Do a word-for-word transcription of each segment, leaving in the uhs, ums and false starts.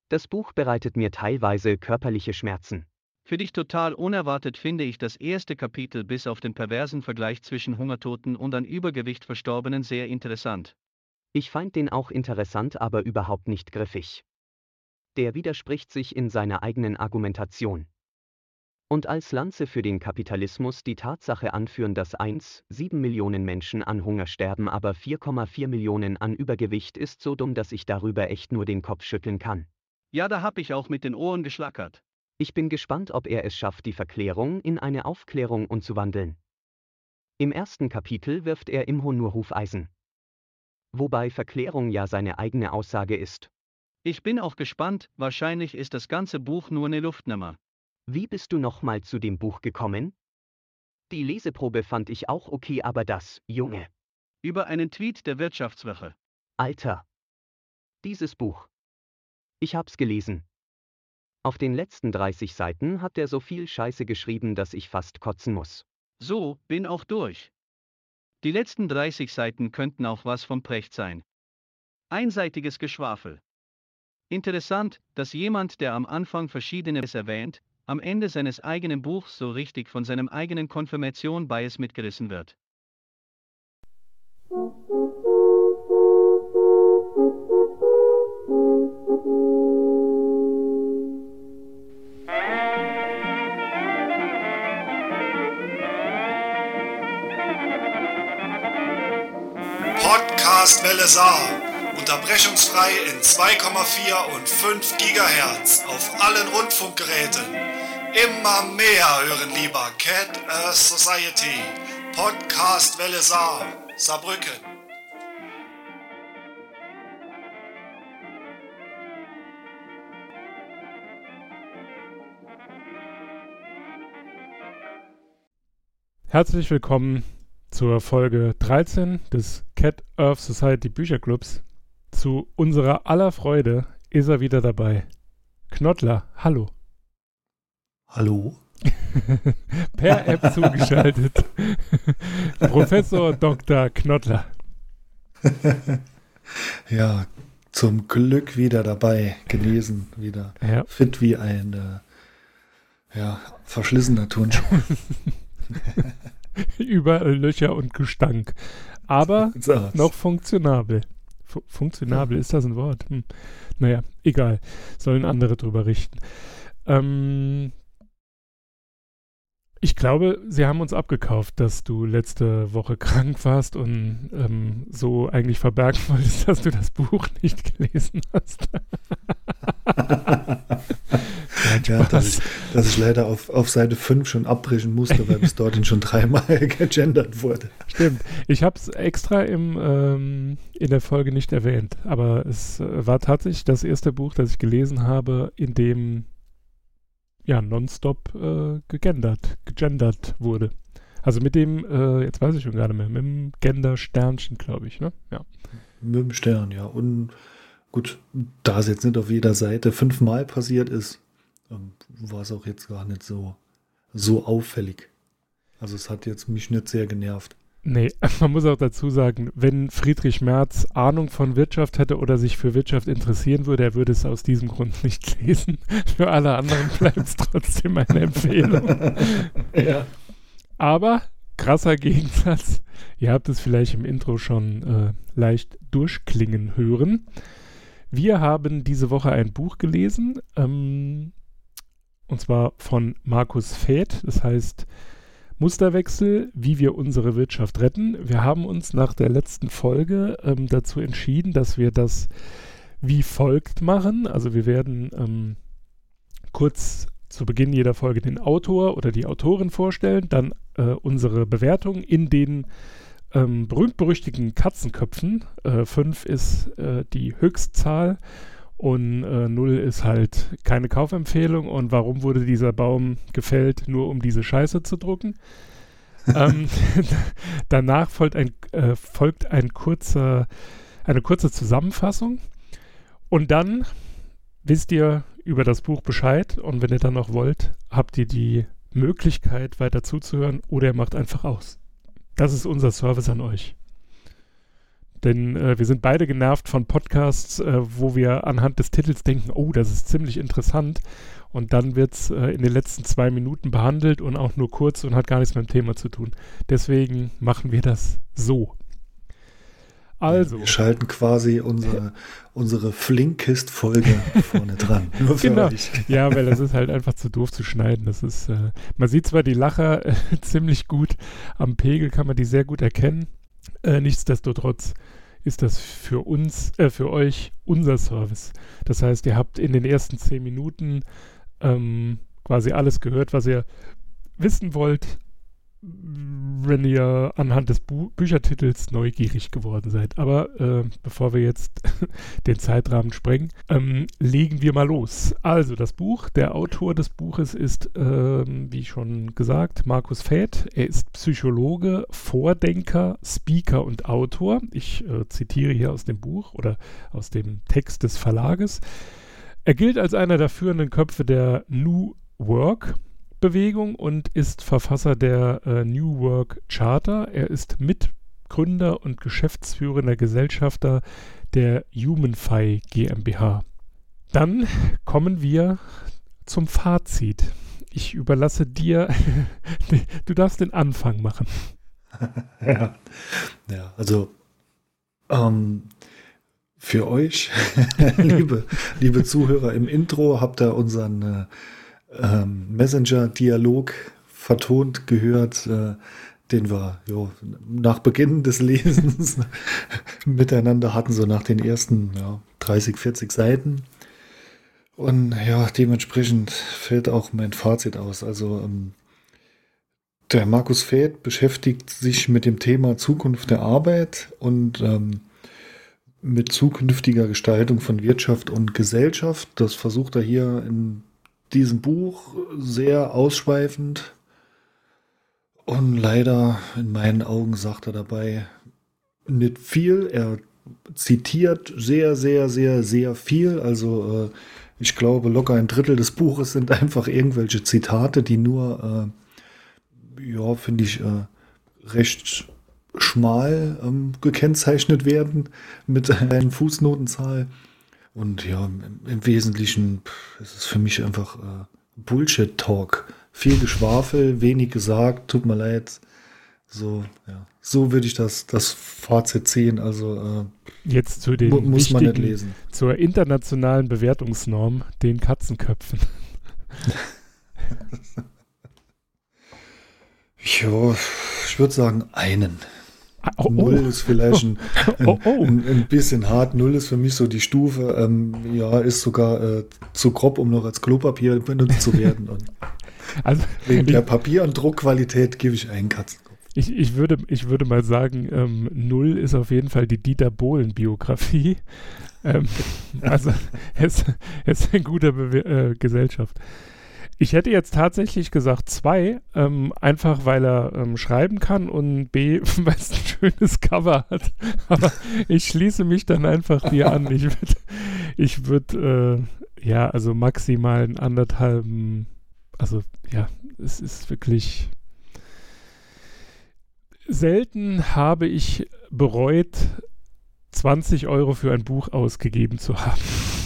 Das Buch bereitet mir teilweise körperliche Schmerzen. Für dich total unerwartet finde ich das erste Kapitel bis auf den perversen Vergleich zwischen Hungertoten und an Übergewicht Verstorbenen sehr interessant. Ich fand den auch interessant, aber überhaupt nicht griffig. Der widerspricht sich in seiner eigenen Argumentation. Und als Lanze für den Kapitalismus die Tatsache anführen, dass eins Komma sieben Millionen Menschen an Hunger sterben, aber vier Komma vier Millionen an Übergewicht, ist so dumm, dass ich darüber echt nur den Kopf schütteln kann. Ja, da hab ich auch mit den Ohren geschlackert. Ich bin gespannt, ob er es schafft, die Verklärung in eine Aufklärung umzuwandeln. Im ersten Kapitel wirft er Imho nur Hufeisen. Wobei Verklärung ja seine eigene Aussage ist. Ich bin auch gespannt, wahrscheinlich ist das ganze Buch nur eine Luftnummer. Wie bist du nochmal zu dem Buch gekommen? Die Leseprobe fand ich auch okay, aber das, Junge. Über einen Tweet der Wirtschaftswoche. Alter. Dieses Buch. Ich hab's gelesen. Auf den letzten dreißig Seiten hat er so viel Scheiße geschrieben, dass ich fast kotzen muss. So, bin auch durch. Die letzten dreißig Seiten könnten auch was von Precht sein. Einseitiges Geschwafel. Interessant, dass jemand, der am Anfang Verschiedenes erwähnt, am Ende seines eigenen Buchs so richtig von seinem eigenen Konfirmation-Bias mitgerissen wird. Podcast Welle Saar. Unterbrechungsfrei in zwei Komma vier und fünf Gigahertz auf allen Rundfunkgeräten. Immer mehr hören lieber Cat Earth Society. Podcast Welle Saar. Saarbrücken. Herzlich willkommen zur Folge dreizehn des Cat Earth Society Bücherclubs. Zu unserer aller Freude ist er wieder dabei. Knottler, hallo. Hallo. Per App zugeschaltet. Professor Doktor Knottler. Ja, zum Glück wieder dabei, genesen wieder. Ja. Fit wie ein äh, ja, verschlissener Turnschuh. Überall Löcher und Gestank. Aber So. noch funktionabel. Fu- funktionabel, ist das ein Wort? Hm. Naja, egal. Sollen andere drüber richten. Ähm, ich glaube, sie haben uns abgekauft, dass du letzte Woche krank warst und ähm, so eigentlich verbergen wolltest, dass du das Buch nicht gelesen hast. Nein, Ja, dass Spaß. ich, dass ich leider auf, auf Seite fünf schon abbrechen musste, weil bis dorthin schon dreimal gegendert wurde. Stimmt. Ich habe es extra im, ähm, in der Folge nicht erwähnt, aber es äh, war tatsächlich das erste Buch, das ich gelesen habe, in dem ja nonstop äh, gegendert, gegendert wurde. Also mit dem, äh, jetzt weiß ich schon gar nicht mehr, mit dem Gender-Sternchen, glaube ich, ne? Ja. Mit dem Stern, ja. Und gut, da es jetzt nicht auf jeder Seite fünfmal passiert ist, ähm, war es auch jetzt gar nicht so, so auffällig. Also es hat jetzt mich nicht sehr genervt. Nee, man muss auch dazu sagen, wenn Friedrich Merz Ahnung von Wirtschaft hätte oder sich für Wirtschaft interessieren würde, er würde es aus diesem Grund nicht lesen. Für alle anderen bleibt es trotzdem eine Empfehlung. Ja. Aber krasser Gegensatz, ihr habt es vielleicht im Intro schon äh, leicht durchklingen hören. Wir haben diese Woche ein Buch gelesen, ähm, und zwar von Markus Fäth, das heißt Musterwechsel, wie wir unsere Wirtschaft retten. Wir haben uns nach der letzten Folge ähm, dazu entschieden, dass wir das wie folgt machen. Also wir werden ähm, kurz zu Beginn jeder Folge den Autor oder die Autorin vorstellen, dann äh, unsere Bewertung in den ähm, berühmt-berüchtigten Katzenköpfen. Äh, fünf ist äh, die Höchstzahl und äh, null ist halt keine Kaufempfehlung. Und warum wurde dieser Baum gefällt, nur um diese Scheiße zu drucken? ähm, danach folgt, ein, äh, folgt ein kurzer, eine kurze Zusammenfassung. Und dann wisst ihr über das Buch Bescheid. Und wenn ihr dann noch wollt, habt ihr die Möglichkeit, weiter zuzuhören oder ihr macht einfach aus. Das ist unser Service an euch. Denn äh, wir sind beide genervt von Podcasts, äh, wo wir anhand des Titels denken, oh, das ist ziemlich interessant. Und dann wird es äh, in den letzten zwei Minuten behandelt und auch nur kurz und hat gar nichts mit dem Thema zu tun. Deswegen machen wir das so. Also. Wir schalten quasi unsere, unsere Flinkist-Folge vorne dran. Nur für genau. euch. Ja, weil das ist halt einfach zu doof zu schneiden. Das ist, äh, man sieht zwar die Lacher äh, ziemlich gut, am Pegel kann man die sehr gut erkennen. Äh, nichtsdestotrotz ist das für uns, äh, für euch unser Service. Das heißt, ihr habt in den ersten zehn Minuten ähm, quasi alles gehört, was ihr wissen wollt, wenn ihr anhand des Bu- Büchertitels neugierig geworden seid. Aber äh, bevor wir jetzt den Zeitrahmen sprengen, ähm, legen wir mal los. Also das Buch, der Autor des Buches ist, ähm, wie schon gesagt, Markus Fäth. Er ist Psychologe, Vordenker, Speaker und Autor. Ich äh, zitiere hier aus dem Buch oder aus dem Text des Verlages. Er gilt als einer der führenden Köpfe der New Work Bewegung und ist Verfasser der äh, New Work Charter. Er ist Mitgründer und geschäftsführender Gesellschafter der HumanFi GmbH. Dann kommen wir zum Fazit. Ich überlasse dir, du darfst den Anfang machen. Ja, ja also ähm, für euch, liebe, liebe Zuhörer, im Intro habt ihr unseren äh, Ähm, Messenger-Dialog vertont gehört, äh, den wir jo, nach Beginn des Lesens miteinander hatten, so nach den ersten ja, dreißig, vierzig Seiten. Und ja, dementsprechend fällt auch mein Fazit aus. Also ähm, der Markus Fäth beschäftigt sich mit dem Thema Zukunft der Arbeit und ähm, mit zukünftiger Gestaltung von Wirtschaft und Gesellschaft. Das versucht er hier in diesem Buch sehr ausschweifend und leider in meinen Augen sagt er dabei nicht viel. Er zitiert sehr, sehr, sehr, sehr viel. Also äh, ich glaube, locker ein Drittel des Buches sind einfach irgendwelche Zitate, die nur, äh, ja, finde ich, äh, recht schmal ähm, gekennzeichnet werden mit einer Fußnotenzahl. Und ja, im, im Wesentlichen pff, ist es für mich einfach äh, Bullshit-Talk. Viel Geschwafel, wenig gesagt, tut mir leid. So, ja, so würde ich das, das Fazit ziehen. Also äh, jetzt zu den mu- muss man nicht lesen. Zur internationalen Bewertungsnorm, den Katzenköpfen. Ja, ich würde sagen einen. Oh, oh. Null ist vielleicht ein, ein, oh, oh. ein, ein bisschen hart. Null ist für mich so die Stufe, ähm, ja, ist sogar äh, zu grob, um noch als Klopapier benutzt zu werden. Und also, wegen ich, der Papier- und Druckqualität gebe ich einen Katzenkopf. Ich, ich, würde, ich würde mal sagen, ähm, Null ist auf jeden Fall die Dieter Bohlen-Biografie. ähm, also es, es ist eine gute Bewe- äh, Gesellschaft. Ich hätte jetzt tatsächlich gesagt zwei, ähm, einfach weil er ähm, schreiben kann und B, weil es ein schönes Cover hat. Aber ich schließe mich dann einfach dir an. Ich würde, ich würd, äh, ja, also maximal einen anderthalben, also ja, es ist wirklich, selten habe ich bereut, zwanzig Euro für ein Buch ausgegeben zu haben.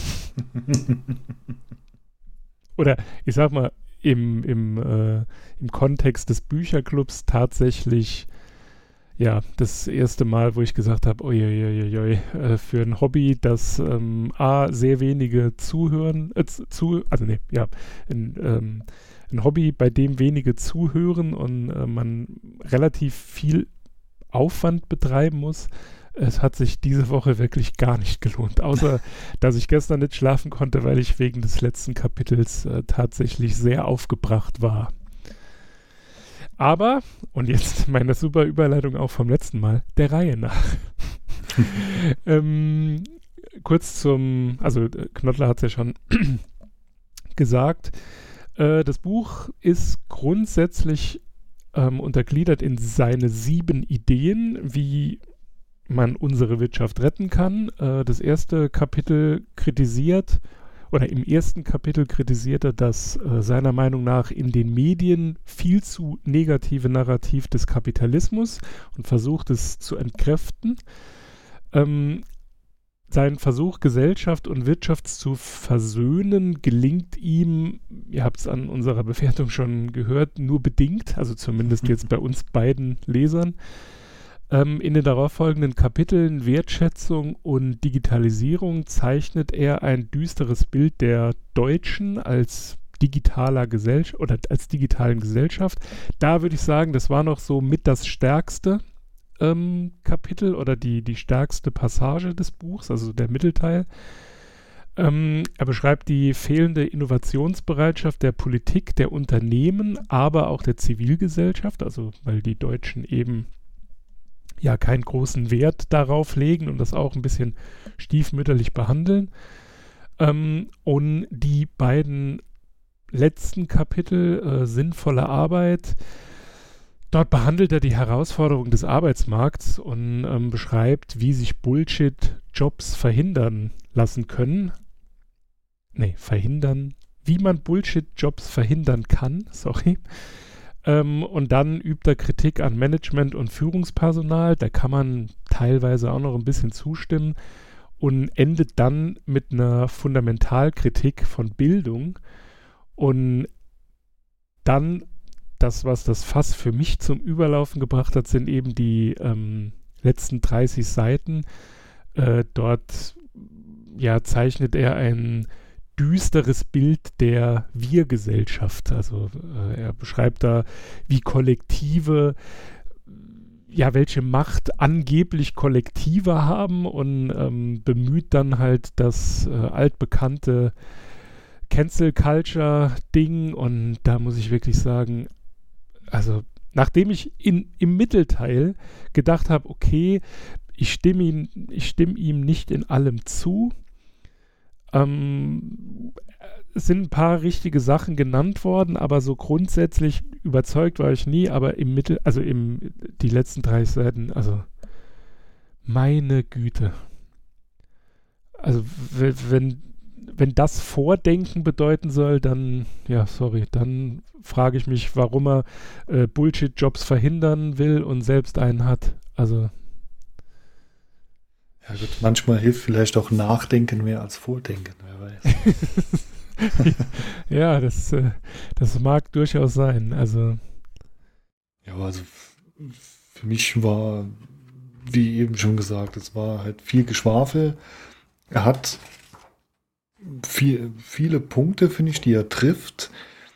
Oder ich sag mal, im, im, äh, im Kontext des Bücherclubs tatsächlich, ja, das erste Mal, wo ich gesagt habe, uiuiuiui, äh, für ein Hobby, das ähm, A, sehr wenige zuhören, äh, zu, also nee, ja, ein, ähm, ein Hobby, bei dem wenige zuhören und äh, man relativ viel Aufwand betreiben muss. Es hat sich diese Woche wirklich gar nicht gelohnt, außer dass ich gestern nicht schlafen konnte, weil ich wegen des letzten Kapitels äh, tatsächlich sehr aufgebracht war. Aber, und jetzt meine super Überleitung auch vom letzten Mal, der Reihe nach. ähm, kurz zum, also Knottler hat es ja schon gesagt, äh, das Buch ist grundsätzlich ähm, untergliedert in seine sieben Ideen, wie man unsere Wirtschaft retten kann. Äh, das erste Kapitel kritisiert, oder im ersten Kapitel kritisiert er das äh, seiner Meinung nach in den Medien viel zu negative Narrativ des Kapitalismus und versucht es zu entkräften. Ähm, sein Versuch, Gesellschaft und Wirtschaft zu versöhnen, gelingt ihm, ihr habt es an unserer Bewertung schon gehört, nur bedingt, also zumindest jetzt bei uns beiden Lesern. Ähm, in den darauffolgenden Kapiteln Wertschätzung und Digitalisierung zeichnet er ein düsteres Bild der Deutschen als digitaler Gesellschaft oder als digitalen Gesellschaft. Da würde ich sagen, das war noch so mit das stärkste ähm, Kapitel oder die, die stärkste Passage des Buchs, also der Mittelteil. Ähm, er beschreibt die fehlende Innovationsbereitschaft der Politik, der Unternehmen, aber auch der Zivilgesellschaft, also weil die Deutschen eben ja keinen großen Wert darauf legen und das auch ein bisschen stiefmütterlich behandeln. Ähm, und die beiden letzten Kapitel, äh, sinnvolle Arbeit, dort behandelt er die Herausforderung des Arbeitsmarkts und ähm, beschreibt, wie sich Bullshit-Jobs verhindern lassen können. Nee, verhindern, wie man Bullshit-Jobs verhindern kann, sorry. Ähm, und dann übt er Kritik an Management und Führungspersonal, da kann man teilweise auch noch ein bisschen zustimmen und endet dann mit einer Fundamentalkritik von Bildung. Und dann, das, was das Fass für mich zum Überlaufen gebracht hat, sind eben die ähm, letzten dreißig Seiten. Äh, dort ja, zeichnet er ein düsteres Bild der Wir-Gesellschaft. Also äh, er beschreibt da, wie Kollektive, ja, welche Macht angeblich Kollektive haben und ähm, bemüht dann halt das äh, altbekannte Cancel-Culture-Ding, und da muss ich wirklich sagen, also nachdem ich in, im Mittelteil gedacht habe, okay, ich stimme ihm, ich stimme ihm nicht in allem zu, ähm, es sind ein paar richtige Sachen genannt worden, aber so grundsätzlich überzeugt war ich nie, aber im Mittel, also im, die letzten dreißig Seiten, also meine Güte. Also w- wenn Wenn das Vordenken bedeuten soll, dann, ja, sorry, dann frage ich mich, warum er äh, Bullshit-Jobs verhindern will und selbst einen hat. Also. Ja gut, manchmal hilft vielleicht auch Nachdenken mehr als Vordenken, wer weiß. Ja, das, äh, das mag durchaus sein. Also. Ja, also für mich war, wie eben schon gesagt, es war halt viel Geschwafel. Er hat Viel, viele Punkte, finde ich, die er trifft,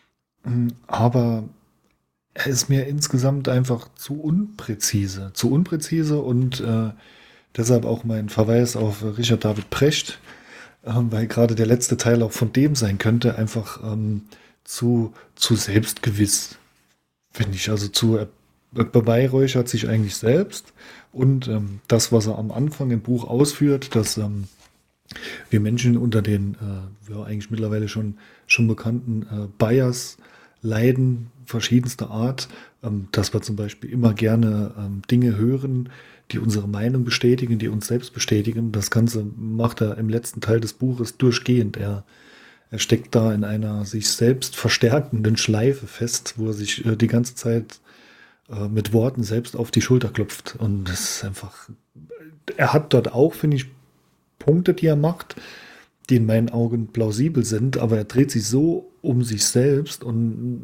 aber er ist mir insgesamt einfach zu unpräzise, zu unpräzise und äh, deshalb auch mein Verweis auf Richard David Precht, äh, weil gerade der letzte Teil auch von dem sein könnte, einfach ähm, zu, zu selbstgewiss, finde ich, also zu er beweihräuchert sich eigentlich selbst und ähm, das, was er am Anfang im Buch ausführt, dass ähm, wir Menschen unter den äh, ja, eigentlich mittlerweile schon, schon bekannten äh, Bias leiden, verschiedenster Art, ähm, dass wir zum Beispiel immer gerne ähm, Dinge hören, die unsere Meinung bestätigen, die uns selbst bestätigen. Das Ganze macht er im letzten Teil des Buches durchgehend. Er, er steckt da in einer sich selbst verstärkenden Schleife fest, wo er sich äh, die ganze Zeit äh, mit Worten selbst auf die Schulter klopft. Und das ist einfach, er hat dort auch, finde ich, Punkte, die er macht, die in meinen Augen plausibel sind, aber er dreht sich so um sich selbst und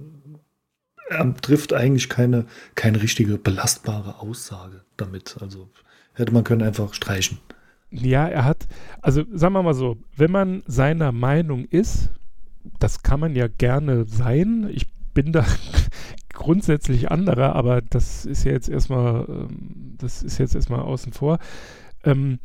er trifft eigentlich keine, keine richtige belastbare Aussage damit. Also hätte man können einfach streichen. Ja, er hat, also sagen wir mal so, wenn man seiner Meinung ist, das kann man ja gerne sein, ich bin da grundsätzlich anderer, aber das ist ja jetzt erstmal, das ist jetzt erstmal außen vor. Ähm,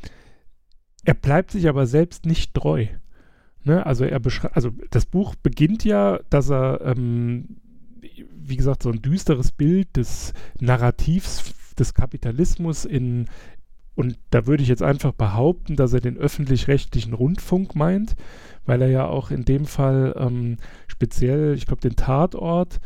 Er bleibt sich aber selbst nicht treu. Ne? Also er beschreibt, also das Buch beginnt ja, dass er, ähm, wie gesagt, so ein düsteres Bild des Narrativs des Kapitalismus in, und da würde ich jetzt einfach behaupten, dass er den öffentlich-rechtlichen Rundfunk meint, weil er ja auch in dem Fall ähm, speziell, ich glaube, den Tatort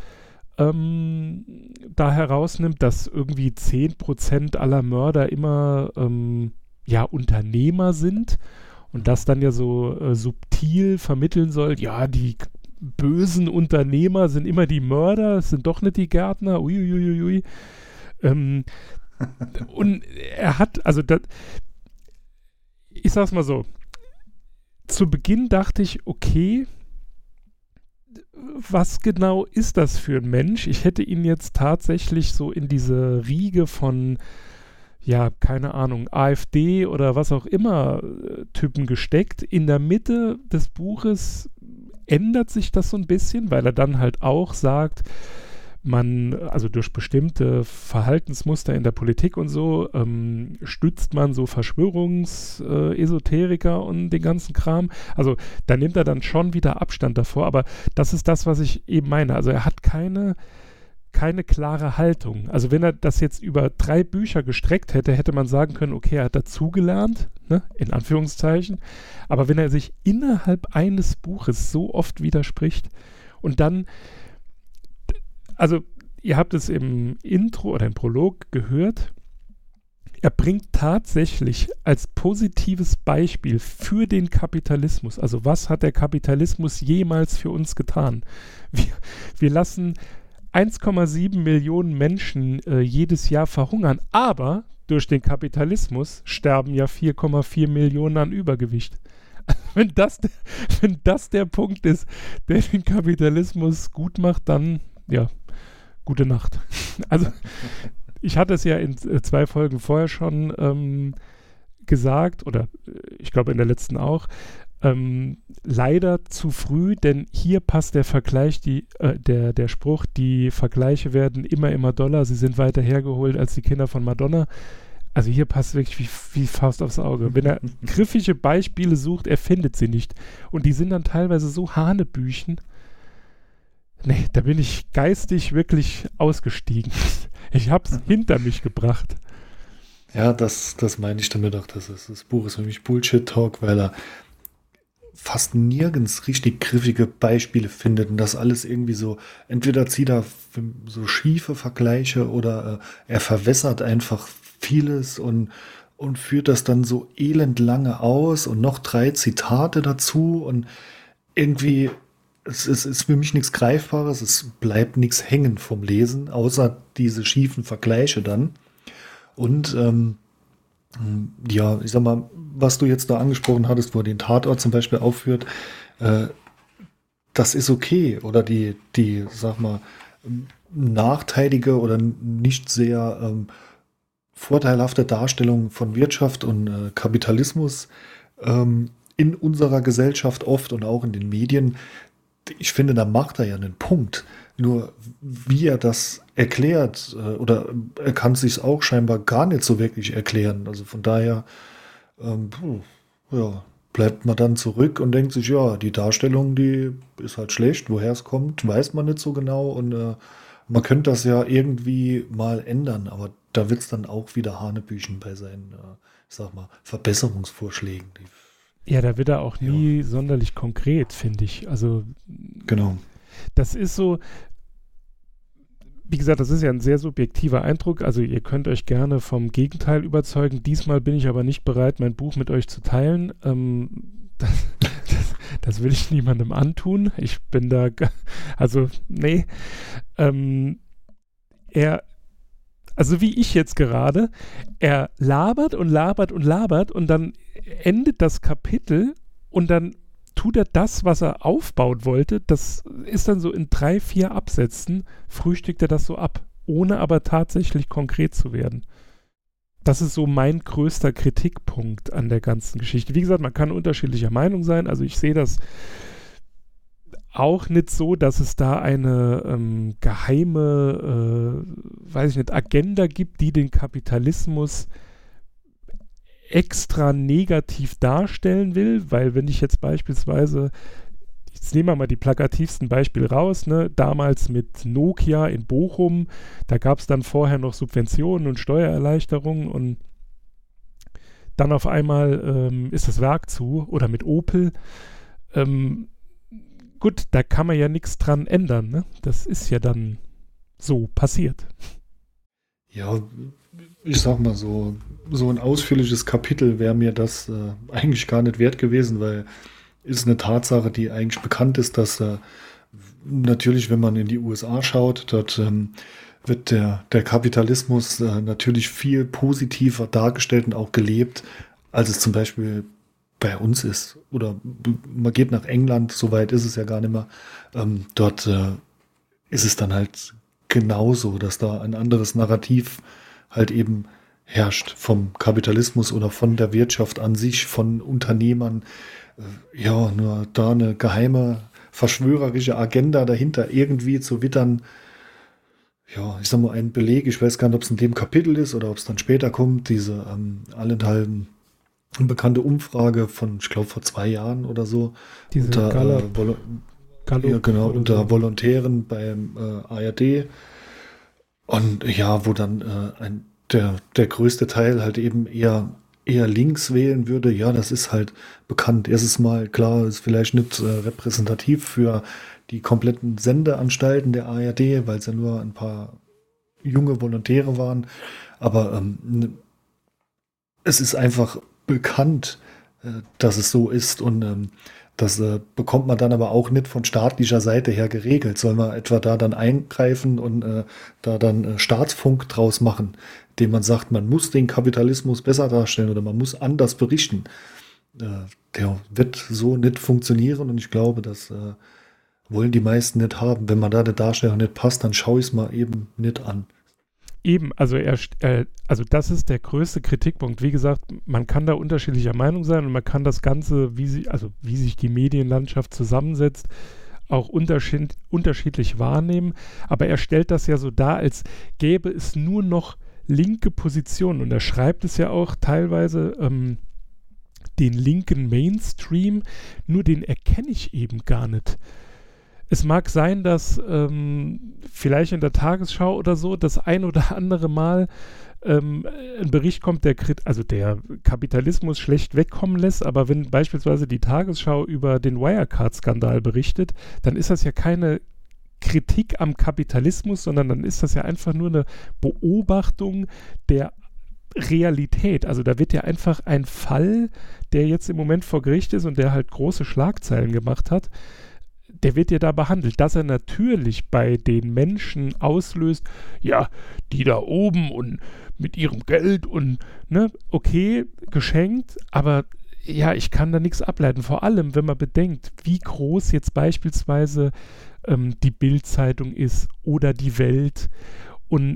ähm, da herausnimmt, dass irgendwie zehn Prozent aller Mörder immer ähm, ja, Unternehmer sind und das dann ja so äh, subtil vermitteln soll, ja, die bösen Unternehmer sind immer die Mörder, es sind doch nicht die Gärtner, uiuiuiui. Ähm, und er hat, also das, ich sag's mal so, zu Beginn dachte ich, okay, was genau ist das für ein Mensch? Ich hätte ihn jetzt tatsächlich so in diese Riege von, ja, keine Ahnung, AfD oder was auch immer äh, Typen gesteckt. In der Mitte des Buches ändert sich das so ein bisschen, weil er dann halt auch sagt, man, also durch bestimmte Verhaltensmuster in der Politik und so, ähm, stützt man so Verschwörungsesoteriker äh, und den ganzen Kram. Also da nimmt er dann schon wieder Abstand davor, aber das ist das, was ich eben meine. Also er hat keine, keine klare Haltung. Also wenn er das jetzt über drei Bücher gestreckt hätte, hätte man sagen können, okay, er hat dazugelernt, ne, in Anführungszeichen, aber wenn er sich innerhalb eines Buches so oft widerspricht und dann, also ihr habt es im Intro oder im Prolog gehört, er bringt tatsächlich als positives Beispiel für den Kapitalismus, also was hat der Kapitalismus jemals für uns getan? Wir, wir lassen eins Komma sieben Millionen Menschen äh, jedes Jahr verhungern, aber durch den Kapitalismus sterben ja vier Komma vier Millionen an Übergewicht. Wenn das, der, wenn das der Punkt ist, der den Kapitalismus gut macht, dann, ja, gute Nacht. Also, ich hatte es ja in äh, zwei Folgen vorher schon ähm, gesagt, oder äh, ich glaube in der letzten auch, ähm, leider zu früh, denn hier passt der Vergleich, die, äh, der, der Spruch, die Vergleiche werden immer, immer doller, sie sind weiter hergeholt als die Kinder von Madonna. Also hier passt wirklich wie, wie Faust aufs Auge. Wenn er griffige Beispiele sucht, er findet sie nicht. Und die sind dann teilweise so Hanebüchen. Nee, da bin ich geistig wirklich ausgestiegen. Ich hab's hinter mich gebracht. Ja, das, das meine ich damit auch. Das, ist, das Buch ist für mich Bullshit-Talk, weil er fast nirgends richtig griffige Beispiele findet und das alles irgendwie so, entweder zieht er so schiefe Vergleiche oder äh, er verwässert einfach vieles und, und führt das dann so elend lange aus und noch drei Zitate dazu und irgendwie, es, es ist für mich nichts Greifbares, es bleibt nichts hängen vom Lesen, außer diese schiefen Vergleiche dann. Und ähm, ja, ich sag mal, was du jetzt da angesprochen hattest, wo er den Tatort zum Beispiel aufführt, äh, das ist okay. Oder die, die, sag mal, nachteilige oder nicht sehr ähm, vorteilhafte Darstellung von Wirtschaft und äh, Kapitalismus ähm, in unserer Gesellschaft oft und auch in den Medien. Ich finde, da macht er ja einen Punkt. Nur wie er das erklärt, äh, oder er kann es sich auch scheinbar gar nicht so wirklich erklären. Also von daher ähm, ja, bleibt man dann zurück und denkt sich, ja, die Darstellung, die ist halt schlecht. Woher es kommt, weiß man nicht so genau. Und äh, man könnte das ja irgendwie mal ändern, aber da wird es dann auch wieder Hanebüchen bei seinen, äh, ich sag mal, Verbesserungsvorschlägen. Ja, da wird er auch nie ja. sonderlich konkret, finde ich. Also genau. Das ist so, wie gesagt, das ist ja ein sehr subjektiver Eindruck. Also ihr könnt euch gerne vom Gegenteil überzeugen. Diesmal bin ich aber nicht bereit, mein Buch mit euch zu teilen. Ähm, das, das, das will ich niemandem antun. Ich bin da, also nee. Ähm, er, also wie ich jetzt gerade, er labert und labert und labert und dann endet das Kapitel und dann tut er das, was er aufbauen wollte, das ist dann so in drei, vier Absätzen, frühstückt er das so ab, ohne aber tatsächlich konkret zu werden. Das ist so mein größter Kritikpunkt an der ganzen Geschichte. Wie gesagt, man kann unterschiedlicher Meinung sein, also ich sehe das auch nicht so, dass es da eine ähm, geheime, äh, weiß ich nicht, Agenda gibt, die den Kapitalismus extra negativ darstellen will, weil wenn ich jetzt beispielsweise, jetzt nehmen wir mal die plakativsten Beispiele raus, ne, damals mit Nokia in Bochum, da gab es dann vorher noch Subventionen und Steuererleichterungen und dann auf einmal ähm, ist das Werk zu oder mit Opel. Ähm, gut, da kann man ja nichts dran ändern, ne? Das ist ja dann so passiert. Ja, ich sag mal so, so ein ausführliches Kapitel wäre mir das äh, eigentlich gar nicht wert gewesen, weil ist eine Tatsache, die eigentlich bekannt ist, dass äh, natürlich, wenn man in die U S A schaut, dort ähm, wird der, der Kapitalismus äh, natürlich viel positiver dargestellt und auch gelebt als es zum Beispiel bei uns ist. Oder man geht nach England, so weit ist es ja gar nicht mehr. Ähm, dort äh, ist es dann halt genauso, dass da ein anderes Narrativ halt eben herrscht vom Kapitalismus oder von der Wirtschaft an sich, von Unternehmern. Äh, ja, nur da eine geheime verschwörerische Agenda dahinter irgendwie zu wittern. Ja, ich sag mal, ein Beleg, ich weiß gar nicht, ob es in dem Kapitel ist oder ob es dann später kommt, diese ähm, allenthalben bekannte Umfrage von, ich glaube, vor zwei Jahren oder so. Diese unter, Gallup, äh, Volo- Gallup ja, genau, oder unter so. Volontären beim äh, A R D. Und ja, wo dann äh, ein, der, der größte Teil halt eben eher, eher links wählen würde. Ja, das ist halt bekannt. Erstes Mal, klar, ist vielleicht nicht äh, repräsentativ für die kompletten Sendeanstalten der A R D, weil es ja nur ein paar junge Volontäre waren. Aber ähm, es ist einfach bekannt, äh, dass es so ist. Und ähm, das äh, bekommt man dann aber auch nicht von staatlicher Seite her geregelt. Soll man etwa da dann eingreifen und äh, da dann äh, Staatsfunk draus machen, indem man sagt, man muss den Kapitalismus besser darstellen oder man muss anders berichten. Äh, der wird so nicht funktionieren und ich glaube, das äh, wollen die meisten nicht haben. Wenn man da der Darstellung nicht passt, dann schaue ich es mal eben nicht an. Eben, also er, äh, also das ist der größte Kritikpunkt. Wie gesagt, man kann da unterschiedlicher Meinung sein und man kann das Ganze, wie sie, also wie sich die Medienlandschaft zusammensetzt, auch unterschied, unterschiedlich wahrnehmen. Aber er stellt das ja so dar, als gäbe es nur noch linke Positionen. Und er schreibt es ja auch teilweise, ähm, den linken Mainstream, nur den erkenne ich eben gar nicht. Es mag sein, dass ähm, vielleicht in der Tagesschau oder so das ein oder andere Mal ähm, ein Bericht kommt, der, also der Kapitalismus schlecht wegkommen lässt, aber wenn beispielsweise die Tagesschau über den Wirecard-Skandal berichtet, dann ist das ja keine Kritik am Kapitalismus, sondern dann ist das ja einfach nur eine Beobachtung der Realität. Also da wird ja einfach ein Fall, der jetzt im Moment vor Gericht ist und der halt große Schlagzeilen gemacht hat, der wird ja da behandelt, dass er natürlich bei den Menschen auslöst, ja, die da oben und mit ihrem Geld und, ne, okay, geschenkt, aber ja, ich kann da nichts ableiten. Vor allem, wenn man bedenkt, wie groß jetzt beispielsweise ähm, die Bild-Zeitung ist oder die Welt und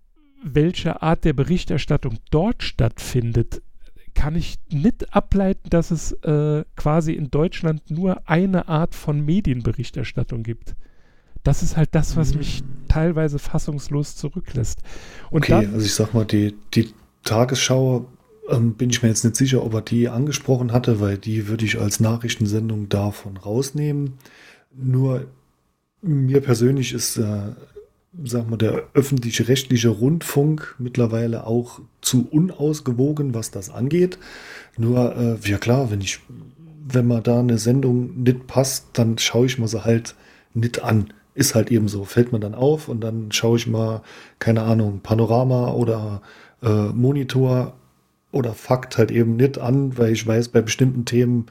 welche Art der Berichterstattung dort stattfindet, kann ich nicht ableiten, dass es äh, quasi in Deutschland nur eine Art von Medienberichterstattung gibt. Das ist halt das, was mich teilweise fassungslos zurücklässt. Und okay, dann, also ich sag mal, die, die Tagesschau ähm, bin ich mir jetzt nicht sicher, ob er die angesprochen hatte, weil die würde ich als Nachrichtensendung davon rausnehmen. Nur mir persönlich ist äh, sagen wir, der öffentlich-rechtliche Rundfunk mittlerweile auch zu unausgewogen, was das angeht. Nur, äh, ja klar, wenn ich, wenn man da eine Sendung nicht passt, dann schaue ich mir sie halt nicht an. Ist halt eben so, fällt mir dann auf und dann schaue ich mal, keine Ahnung, Panorama oder äh, Monitor oder Fakt halt eben nicht an, weil ich weiß, bei bestimmten Themen,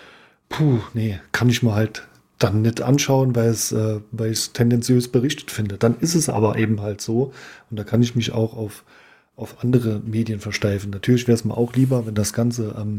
puh, nee, kann ich mir halt dann nicht anschauen, weil es, äh, weil ich es tendenziös berichtet finde. Dann ist es aber eben halt so und da kann ich mich auch auf, auf andere Medien versteifen. Natürlich wäre es mir auch lieber, wenn das Ganze ähm,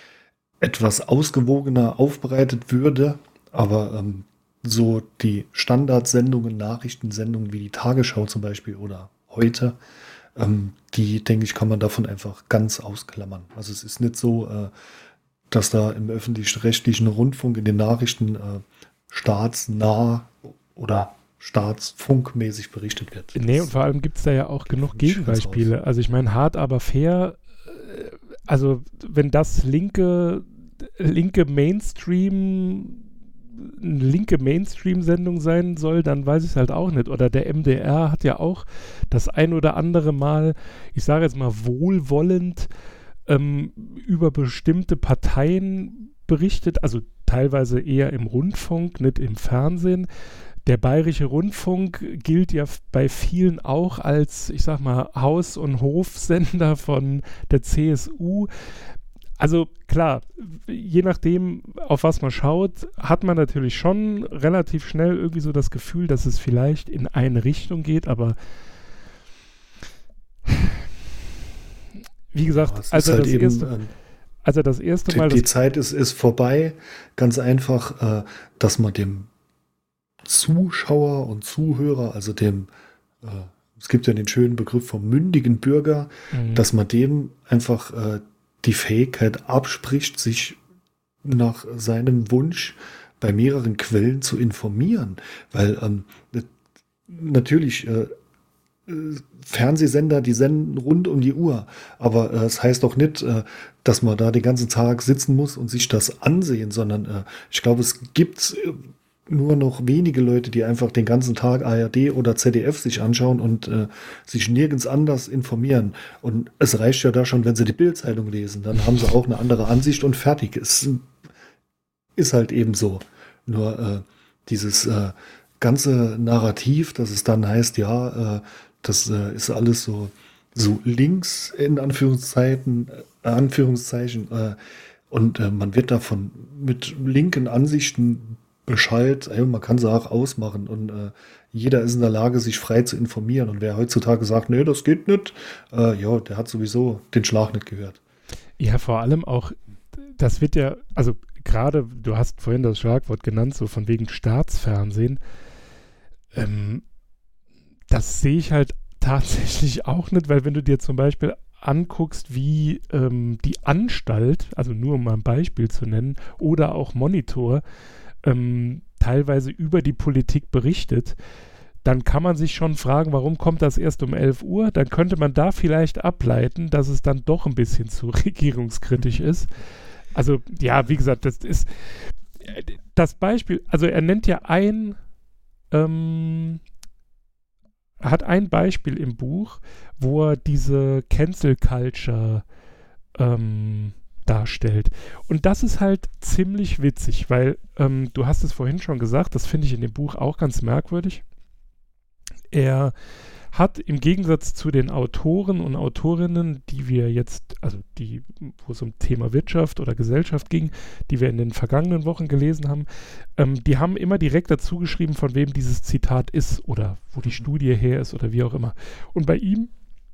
etwas ausgewogener aufbereitet würde, aber ähm, so die Standardsendungen, Nachrichtensendungen wie die Tagesschau zum Beispiel oder heute, ähm, die, denke ich, kann man davon einfach ganz ausklammern. Also es ist nicht so, äh, dass da im öffentlich-rechtlichen Rundfunk in den Nachrichten äh, staatsnah oder staatsfunkmäßig berichtet wird. Nee, und vor allem gibt es da ja auch genug Gegenbeispiele. Also ich meine, hart aber fair, äh, also wenn das linke, linke Mainstream, eine linke Mainstream-Sendung sein soll, dann weiß ich es halt auch nicht. Oder der M D R hat ja auch das ein oder andere Mal, ich sage jetzt mal wohlwollend, ähm, über bestimmte Parteien berichtet, also teilweise eher im Rundfunk, nicht im Fernsehen. Der Bayerische Rundfunk gilt ja bei vielen auch als, ich sag mal, Haus- und Hofsender von der C S U. Also klar, je nachdem, auf was man schaut, hat man natürlich schon relativ schnell irgendwie so das Gefühl, dass es vielleicht in eine Richtung geht, aber wie gesagt, ja, als er halt das eben, erste... ähm, als er das erste Die, Mal... die das Zeit ist, ist vorbei. Ganz einfach, äh, dass man dem Zuschauer und Zuhörer, also dem, äh, es gibt ja den schönen Begriff vom mündigen Bürger, Mhm. dass man dem einfach äh, die Fähigkeit abspricht, sich nach seinem Wunsch bei mehreren Quellen zu informieren. Weil ähm, natürlich äh, äh, Fernsehsender, die senden rund um die Uhr, aber äh, es heißt doch nicht, äh, dass man da den ganzen Tag sitzen muss und sich das ansehen, sondern äh, ich glaube, es gibt äh, nur noch wenige Leute, die einfach den ganzen Tag A R D oder Z D F sich anschauen und äh, sich nirgends anders informieren. Und es reicht ja da schon, wenn sie die Bild-Zeitung lesen, dann haben sie auch eine andere Ansicht und fertig. Es ist halt eben so. Nur äh, dieses äh, ganze Narrativ, dass es dann heißt, ja, äh, das äh, ist alles so, so links in Anführungszeichen, äh, Anführungszeichen äh, und äh, man wird davon mit linken Ansichten Bescheid, ey, man kann sie auch ausmachen und äh, jeder ist in der Lage, sich frei zu informieren. Und wer heutzutage sagt, nee, das geht nicht, äh, ja, der hat sowieso den Schlag nicht gehört. Ja, vor allem auch, das wird ja, also gerade, du hast vorhin das Schlagwort genannt, so von wegen Staatsfernsehen. Ähm, das sehe ich halt tatsächlich auch nicht, weil wenn du dir zum Beispiel anguckst, wie ähm, die Anstalt, also nur um mal ein Beispiel zu nennen, oder auch Monitor, ähm, teilweise über die Politik berichtet, dann kann man sich schon fragen, warum kommt das erst um elf Uhr? Dann könnte man da vielleicht ableiten, dass es dann doch ein bisschen zu regierungskritisch ist. Also ja, wie gesagt, das ist das Beispiel, also er nennt ja ein, ähm, er hat ein Beispiel im Buch, wo er diese Cancel Culture ähm, darstellt. Und das ist halt ziemlich witzig, weil ähm, du hast es vorhin schon gesagt, das finde ich in dem Buch auch ganz merkwürdig. Er hat im Gegensatz zu den Autoren und Autorinnen, die wir jetzt, also die, wo es um Thema Wirtschaft oder Gesellschaft ging, die wir in den vergangenen Wochen gelesen haben, ähm, die haben immer direkt dazu geschrieben, von wem dieses Zitat ist oder wo die Studie her ist oder wie auch immer. Und bei ihm,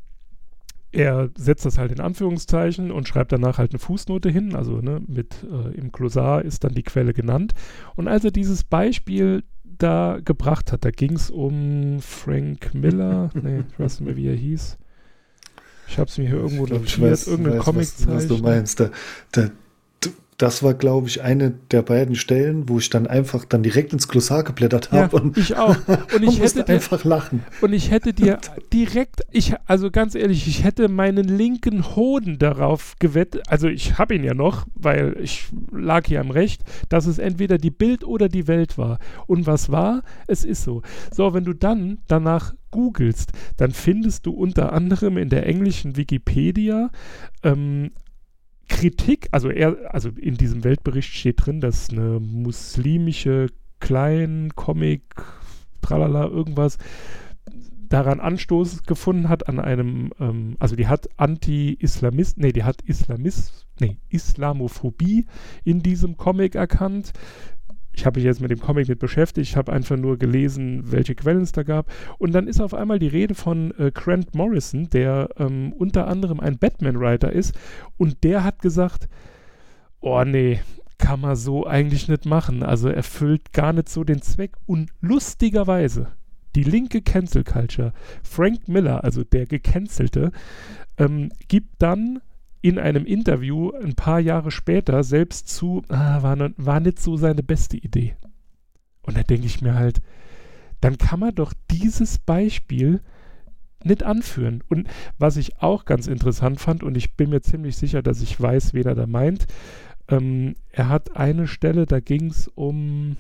er setzt das halt in Anführungszeichen und schreibt danach halt eine Fußnote hin, also ne, mit äh, im Glossar ist dann die Quelle genannt. Und als er dieses Beispiel da gebracht hat, da ging es um Frank Miller, nee, ich weiß nicht mehr, wie er hieß. Ich habe es mir hier irgendwo Ich glaub, ich notiert, weiß, irgendein weiß, was, was du Comiczeichen. meinst. Da, da, das war, glaube ich, eine der beiden Stellen, wo ich dann einfach dann direkt ins Glossar geblättert Ja, habe und, ich auch. Und ich musste hätte dir, einfach lachen. und ich hätte dir direkt, ich, also ganz ehrlich, ich hätte meinen linken Hoden darauf gewettet, also ich habe ihn ja noch, weil ich lag hier am Recht, dass es entweder die Bild oder die Welt war. Und was war? Es ist so. So, wenn du dann danach googelst, dann findest du unter anderem in der englischen Wikipedia ähm, Kritik, also er, also in diesem Weltbericht steht drin, dass eine muslimische Klein-Comic, tralala, irgendwas daran Anstoß gefunden hat an einem, ähm, also die hat Anti-Islamist, nee, die hat Islamist, nee, Islamophobie in diesem Comic erkannt. Ich habe mich jetzt mit dem Comic nicht beschäftigt, ich habe einfach nur gelesen, welche Quellen es da gab. Und dann ist auf einmal die Rede von äh, Grant Morrison, der ähm, unter anderem ein Batman-Writer ist. Und der hat gesagt, oh nee, kann man so eigentlich nicht machen. Also erfüllt gar nicht so den Zweck. Und lustigerweise, die linke Cancel Culture, Frank Miller, also der Gecancelte, ähm, gibt dann in einem Interview ein paar Jahre später selbst zu, ah, war, ne, war nicht so seine beste Idee. Und da denke ich mir halt, dann kann man doch dieses Beispiel nicht anführen. Und was ich auch ganz interessant fand, und ich bin mir ziemlich sicher, dass ich weiß, wen er da meint, ähm, er hat eine Stelle, da ging es um,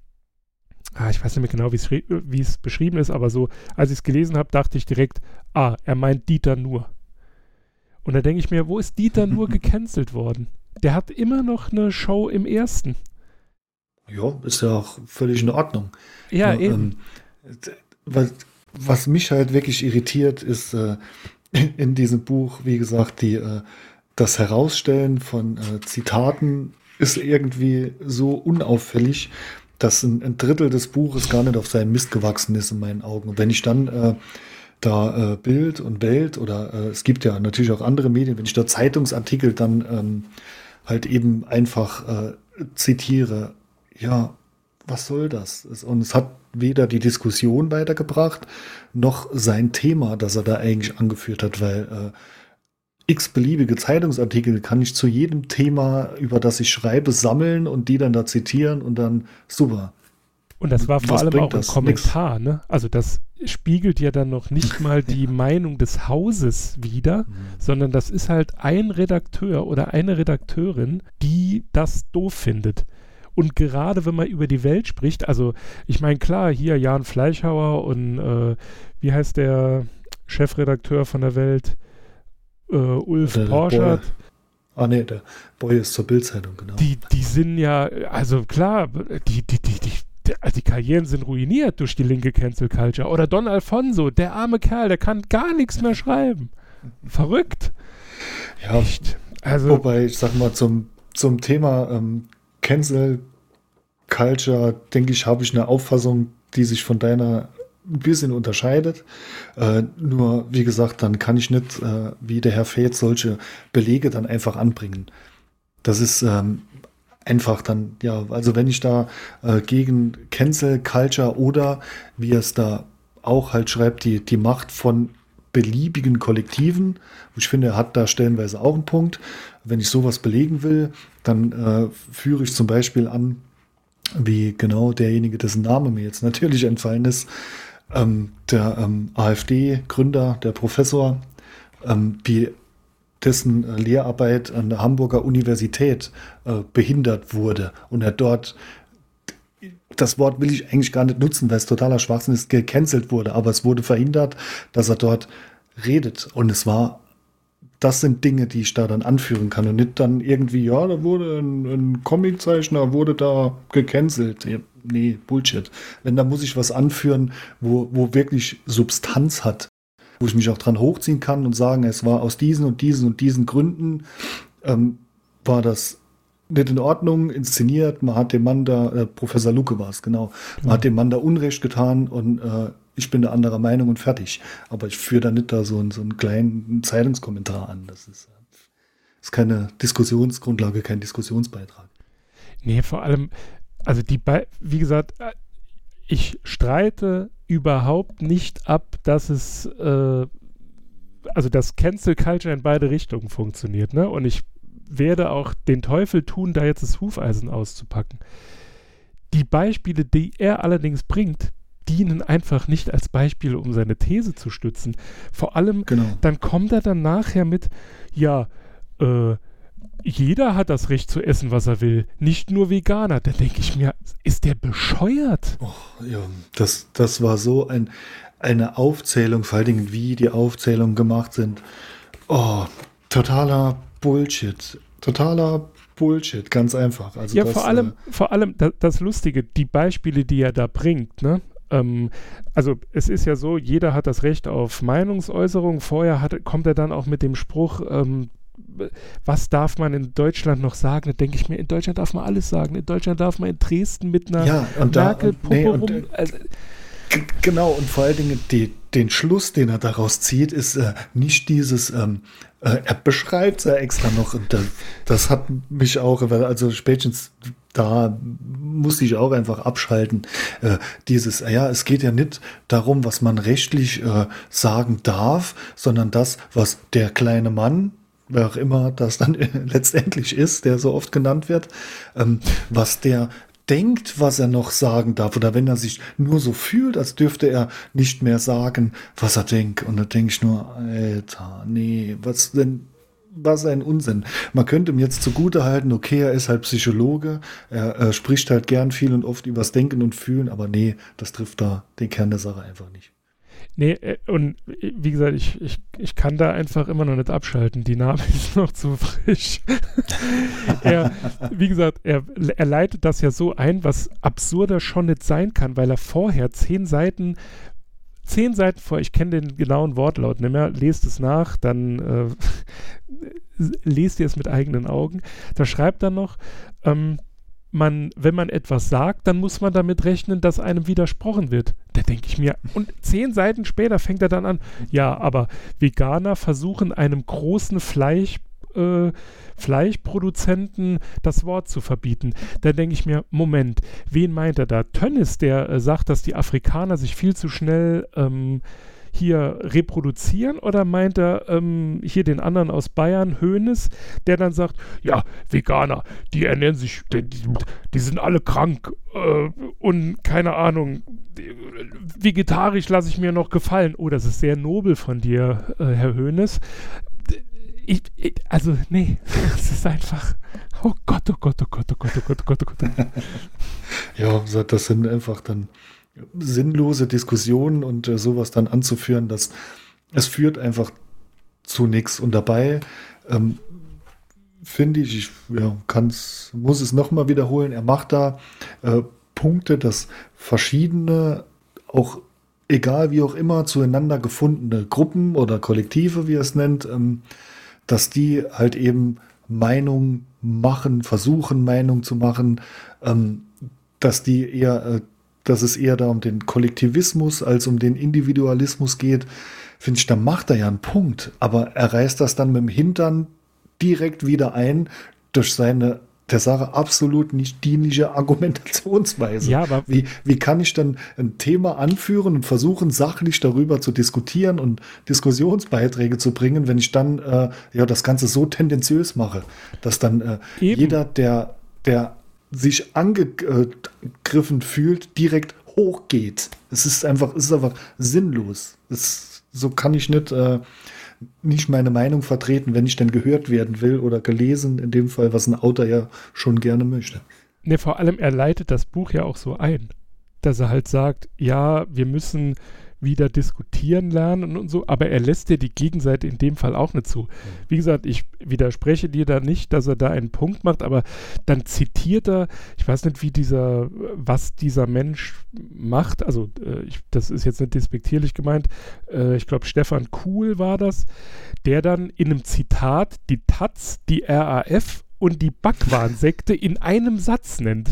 ah, ich weiß nicht mehr genau, wie es beschrieben ist, aber so, als ich es gelesen habe, dachte ich direkt, ah, er meint Dieter Nuhr. Und da denke ich mir, wo ist Dieter Nuhr gecancelt worden? Der hat immer noch eine Show im Ersten. Ja, ist ja auch völlig in Ordnung. Ja, ja eben. Ähm, was, was mich halt wirklich irritiert, ist äh, in diesem Buch, wie gesagt, die, äh, das Herausstellen von äh, Zitaten ist irgendwie so unauffällig, dass ein, ein Drittel des Buches gar nicht auf seinen Mist gewachsen ist in meinen Augen. Und wenn ich dann äh, da äh, Bild und Welt oder äh, es gibt ja natürlich auch andere Medien, wenn ich da Zeitungsartikel dann ähm, halt eben einfach äh, zitiere, ja, was soll das? Und es hat weder die Diskussion weitergebracht, noch sein Thema, das er da eigentlich angeführt hat, weil äh, x-beliebige Zeitungsartikel kann ich zu jedem Thema, über das ich schreibe, sammeln und die dann da zitieren und dann super. Und das war vor Was allem bringt auch ein das? Kommentar, ne? Also das spiegelt ja dann noch nicht mal die Meinung des Hauses wider, Mhm. sondern das ist halt ein Redakteur oder eine Redakteurin, die das doof findet. Und gerade wenn man über die Welt spricht, also ich meine, klar, hier Jan Fleischhauer und äh, wie heißt der Chefredakteur von der Welt? Äh, Ulf Der- der Porschert. Boy. Ah nee, der Boy ist zur Bildzeitung, genau. Die, die sind ja, also klar, die, die, die, die, die, die Karrieren sind ruiniert durch die linke Cancel Culture. Oder Don Alfonso, der arme Kerl, der kann gar nichts mehr schreiben. Verrückt. Ja, Echt. Also, wobei, ich sag mal, zum, zum Thema ähm, Cancel Culture, denke ich, habe ich eine Auffassung, die sich von deiner ein bisschen unterscheidet. Äh, nur, wie gesagt, dann kann ich nicht, äh, wie der Herr Feth, solche Belege dann einfach anbringen. Das ist ähm, einfach dann, ja, also wenn ich da äh, gegen Cancel Culture oder, wie er es da auch halt schreibt, die, die Macht von beliebigen Kollektiven, ich finde, er hat da stellenweise auch einen Punkt. Wenn ich sowas belegen will, dann äh, führe ich zum Beispiel an, wie genau derjenige, dessen Name mir jetzt natürlich entfallen ist, ähm, der ähm, AfD-Gründer, der Professor, ähm, wie dessen äh, Lehrarbeit an der Hamburger Universität äh, behindert wurde und er dort, das Wort will ich eigentlich gar nicht nutzen, weil es totaler Schwachsinn ist, gecancelt wurde, aber es wurde verhindert, dass er dort redet und es war, das sind Dinge, die ich da dann anführen kann und nicht dann irgendwie, ja, da wurde ein, ein Comiczeichner, wurde da gecancelt. Ja, nee, Bullshit. Wenn, da muss ich was anführen, wo, wo wirklich Substanz hat, wo ich mich auch dran hochziehen kann und sagen, es war aus diesen und diesen und diesen Gründen, ähm, war das nicht in Ordnung, inszeniert, man hat dem Mann da, äh, Professor Lucke war es, genau, man Ja. hat dem Mann da Unrecht getan und äh, ich bin der anderer Meinung und fertig. Aber ich führe da nicht da so, einen- so einen kleinen Zeitungskommentar an. Das ist, äh, ist keine Diskussionsgrundlage, kein Diskussionsbeitrag. nee, vor allem, also die, Be wie gesagt, äh, ich streite überhaupt nicht ab, dass es, äh, also dass Cancel Culture in beide Richtungen funktioniert, ne? Und ich werde auch den Teufel tun, da jetzt das Hufeisen auszupacken. Die Beispiele, die er allerdings bringt, dienen einfach nicht als Beispiele, um seine These zu stützen. Vor allem, Genau. dann kommt er dann nachher mit, ja, äh, jeder hat das Recht zu essen, was er will, nicht nur Veganer. Da denke ich mir, ist der bescheuert? Oh, ja, das, das war so ein, eine Aufzählung, vor allen Dingen, wie die Aufzählungen gemacht sind. Oh, totaler Bullshit. Totaler Bullshit, ganz einfach. Also Ja, das, vor allem, äh, vor allem das, das Lustige, die Beispiele, die er da bringt, ne? Ähm, also es ist ja so, jeder hat das Recht auf Meinungsäußerung. Vorher hat, kommt er dann auch mit dem Spruch, ähm, was darf man in Deutschland noch sagen? Da denke ich mir, in Deutschland darf man alles sagen. In Deutschland darf man in Dresden mit einer Ja, und da- Merkel-Puppe nee, und, rum. äh, Also, G- Genau, und vor allen Dingen die, den Schluss, den er daraus zieht, ist äh, nicht dieses, ähm, äh, er beschreibt es ja extra noch, und das, das hat mich auch, weil also spätestens da musste ich auch einfach abschalten. Äh, dieses, ja, es geht ja nicht darum, was man rechtlich äh, sagen darf, sondern das, was der kleine Mann, wer auch immer das dann letztendlich ist, der so oft genannt wird, ähm, was der denkt, was er noch sagen darf, oder wenn er sich nur so fühlt, als dürfte er nicht mehr sagen, was er denkt. Und da denke ich nur, Alter, nee, was denn, was ein Unsinn. Man könnte ihm jetzt zugute halten, okay, er ist halt Psychologe, er, er spricht halt gern viel und oft übers Denken und Fühlen, aber nee, das trifft da den Kern der Sache einfach nicht. nee, äh, und äh, wie gesagt, ich, ich, ich kann da einfach immer noch nicht abschalten. Die Narbe ist noch zu frisch. er, wie gesagt, er, er leitet das ja so ein, was absurder schon nicht sein kann, weil er vorher zehn Seiten, zehn Seiten vor, ich kenne den genauen Wortlaut nicht mehr, lest es nach, dann äh, lest ihr es mit eigenen Augen. Da schreibt er noch, ähm, man, wenn man etwas sagt, dann muss man damit rechnen, dass einem widersprochen wird. Da denke ich mir, und zehn Seiten später fängt er dann an, ja, aber Veganer versuchen einem großen Fleisch, äh, Fleischproduzenten das Wort zu verbieten. Da denke ich mir, Moment, wen meint er da? Tönnies, der äh, sagt, dass die Afrikaner sich viel zu schnell ähm, hier reproduzieren, oder meint er ähm, hier den anderen aus Bayern, Hoeneß, der dann sagt, ja, Veganer, die ernähren sich, die, die sind alle krank äh, und keine Ahnung, die, vegetarisch lasse ich mir noch gefallen. Oh, das ist sehr nobel von dir, äh, Herr Hoeneß. Ich, ich, also, nee, es ist einfach, oh Gott, oh Gott, oh Gott, oh Gott, oh Gott, oh Gott, oh Gott. Ja, das sind einfach dann sinnlose Diskussionen und äh, sowas dann anzuführen, dass es führt einfach zu nichts. Und dabei ähm, finde ich, ich ja, kann's, muss es nochmal wiederholen, er macht da äh, Punkte, dass verschiedene, auch egal wie auch immer, zueinander gefundene Gruppen oder Kollektive, wie er es nennt, ähm, dass die halt eben Meinung machen, versuchen Meinung zu machen, ähm, dass die eher äh, dass es eher da um den Kollektivismus als um den Individualismus geht, finde ich, da macht er ja einen Punkt. Aber er reißt das dann mit dem Hintern direkt wieder ein durch seine der Sache absolut nicht dienliche Argumentationsweise. Ja, aber wie, wie kann ich dann ein Thema anführen und versuchen, sachlich darüber zu diskutieren und Diskussionsbeiträge zu bringen, wenn ich dann äh, ja das Ganze so tendenziös mache, dass dann äh, jeder, der, der sich angegriffen fühlt, direkt hochgeht. Es ist einfach, es ist einfach sinnlos. Es, so kann ich nicht, äh, nicht meine Meinung vertreten, wenn ich denn gehört werden will oder gelesen, in dem Fall, was ein Autor ja schon gerne möchte. Ne, vor allem, er leitet das Buch ja auch so ein, dass er halt sagt, ja, wir müssen wieder diskutieren lernen und so, aber er lässt dir die Gegenseite in dem Fall auch nicht zu. Wie gesagt, ich widerspreche dir da nicht, dass er da einen Punkt macht, aber dann zitiert er, ich weiß nicht, wie dieser, was dieser Mensch macht, also äh, ich, das ist jetzt nicht despektierlich gemeint, äh, ich glaube Stefan Kuhl war das, der dann in einem Zitat die Taz, die R A F und die Bhagwan-Sekte in einem Satz nennt.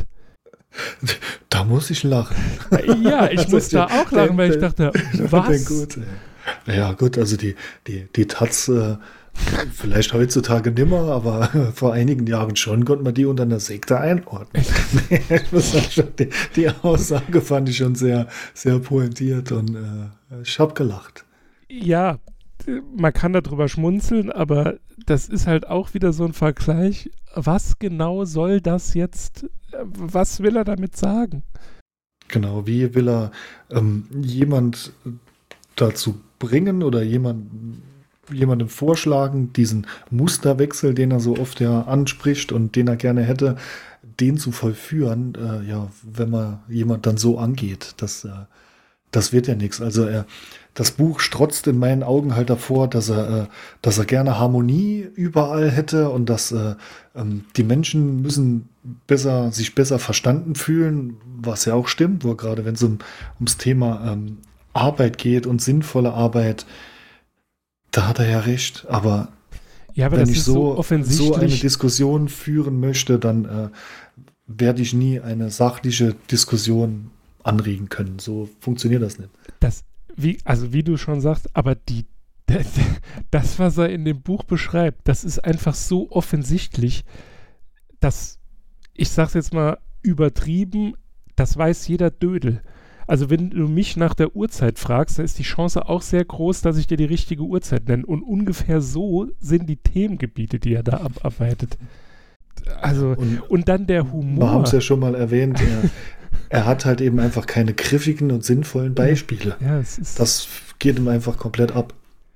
Da muss ich lachen. Ja, ich muss da auch lachen, den, weil ich dachte, was? Gut. Ja gut, also die, die, die Taz, äh, vielleicht heutzutage nimmer, aber vor einigen Jahren schon konnte man die unter einer Sekte einordnen. Ich muss sagen, die, die Aussage fand ich schon sehr, sehr pointiert und äh, ich habe gelacht. Ja, man kann darüber schmunzeln, aber das ist halt auch wieder so ein Vergleich. Was genau soll das jetzt, was will er damit sagen? Genau, wie will er ähm, jemand dazu bringen oder jemand, jemandem vorschlagen, diesen Musterwechsel, den er so oft ja anspricht und den er gerne hätte, den zu vollführen, äh, ja, wenn man jemand dann so angeht, das, äh, das wird ja nichts. Also er Das Buch strotzt in meinen Augen halt davor, dass er, äh, dass er gerne Harmonie überall hätte und dass äh, ähm, die Menschen müssen besser, sich besser verstanden fühlen, was ja auch stimmt, wo gerade wenn es um, ums Thema ähm, Arbeit geht und sinnvolle Arbeit, da hat er ja recht. Aber, ja, aber wenn das ich ist so, so offensichtlich so eine Diskussion führen möchte, dann äh, werde ich nie eine sachliche Diskussion anregen können. So funktioniert das nicht. Das Wie, also wie du schon sagst, aber die, das, was er in dem Buch beschreibt, das ist einfach so offensichtlich, dass, ich sag's jetzt mal übertrieben, das weiß jeder Dödel. Also wenn du mich nach der Uhrzeit fragst, dann ist die Chance auch sehr groß, dass ich dir die richtige Uhrzeit nenne. Und ungefähr so sind die Themengebiete, die er da abarbeitet. Also, und, und dann der Humor. Wir haben es ja schon mal erwähnt, er, er hat halt eben einfach keine griffigen und sinnvollen Beispiele. Ja, es ist das geht ihm einfach komplett ab.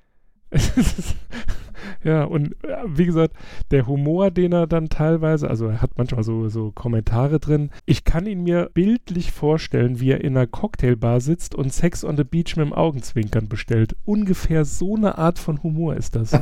Ja, und wie gesagt, der Humor, den er dann teilweise, also er hat manchmal so, so Kommentare drin. Ich kann ihn mir bildlich vorstellen, wie er in einer Cocktailbar sitzt und Sex on the Beach mit dem Augenzwinkern bestellt. Ungefähr so eine Art von Humor ist das.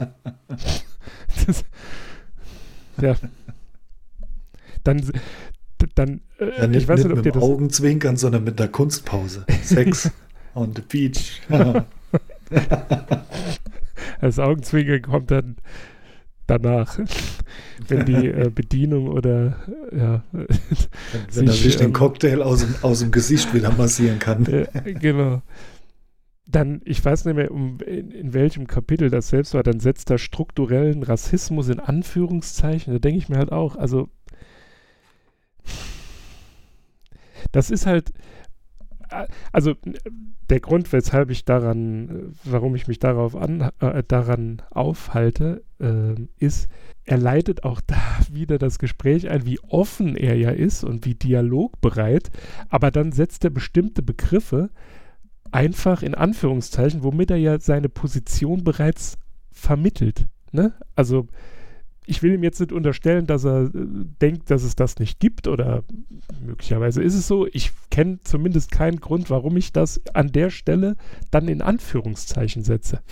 das ja. Dann, dann äh, ja, nicht, ich weiß nicht nicht, ob mit dir dem das Augenzwinkern, sondern mit einer Kunstpause. Sex on the Beach. Das Augenzwinkern kommt dann, danach, wenn die äh, Bedienung oder ja, wenn, wenn er sich ähm, den Cocktail aus dem, aus dem Gesicht wieder massieren kann. Äh, genau. Dann, ich weiß nicht mehr, um, in, in welchem Kapitel das selbst war, dann setzt er strukturellen Rassismus in Anführungszeichen. Da denke ich mir halt auch, also das ist halt, also der Grund, weshalb ich daran, warum ich mich darauf an, äh, daran aufhalte, äh, ist, er leitet auch da wieder das Gespräch ein, wie offen er ja ist und wie dialogbereit, aber dann setzt er bestimmte Begriffe einfach in Anführungszeichen, womit er ja seine Position bereits vermittelt. Ne? Also ich will ihm jetzt nicht unterstellen, dass er äh, denkt, dass es das nicht gibt oder möglicherweise ist es so. Ich kenne zumindest keinen Grund, warum ich das an der Stelle dann in Anführungszeichen setze.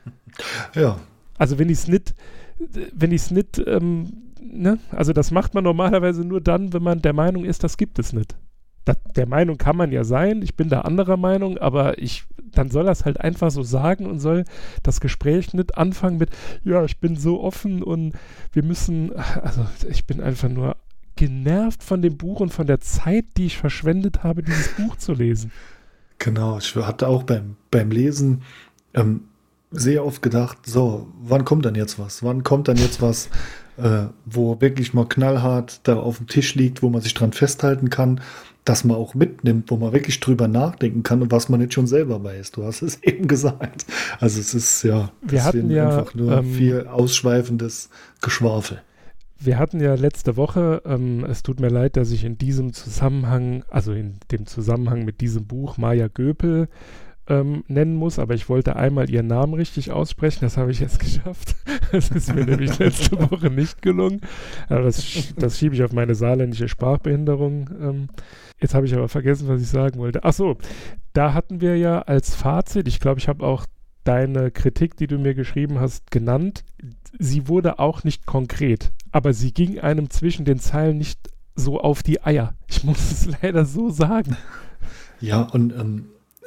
Ja. Also wenn ich es nicht, wenn ich es nicht, ähm, ne? Also das macht man normalerweise nur dann, wenn man der Meinung ist, das gibt es nicht. Das, der Meinung kann man ja sein, ich bin da anderer Meinung, aber ich, dann soll er es halt einfach so sagen und soll das Gespräch nicht anfangen mit, ja, ich bin so offen und wir müssen, also ich bin einfach nur genervt von dem Buch und von der Zeit, die ich verschwendet habe, dieses Buch zu lesen. Genau, ich hatte auch beim, beim Lesen ähm, sehr oft gedacht, so, wann kommt dann jetzt was? Wann kommt dann jetzt was, äh, wo wirklich mal knallhart da auf dem Tisch liegt, wo man sich dran festhalten kann, dass man auch mitnimmt, wo man wirklich drüber nachdenken kann und was man nicht schon selber weiß. Du hast es eben gesagt. Also es ist ja, wir hatten ja einfach nur ähm, viel ausschweifendes Geschwafel. Wir hatten ja letzte Woche, ähm, es tut mir leid, dass ich in diesem Zusammenhang, also in dem Zusammenhang mit diesem Buch Maja Göpel ähm, nennen muss, aber ich wollte einmal ihren Namen richtig aussprechen, das habe ich jetzt geschafft. Das ist mir nämlich letzte Woche nicht gelungen. Aber das, das schiebe ich auf meine saarländische Sprachbehinderung. Ähm, Jetzt habe ich aber vergessen, was ich sagen wollte. Ach so, da hatten wir ja als Fazit, ich glaube, ich habe auch deine Kritik, die du mir geschrieben hast, genannt. Sie wurde auch nicht konkret, aber sie ging einem zwischen den Zeilen nicht so auf die Eier. Ich muss es leider so sagen. Ja, und ähm,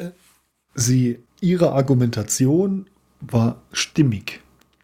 sie, ihre Argumentation war stimmig.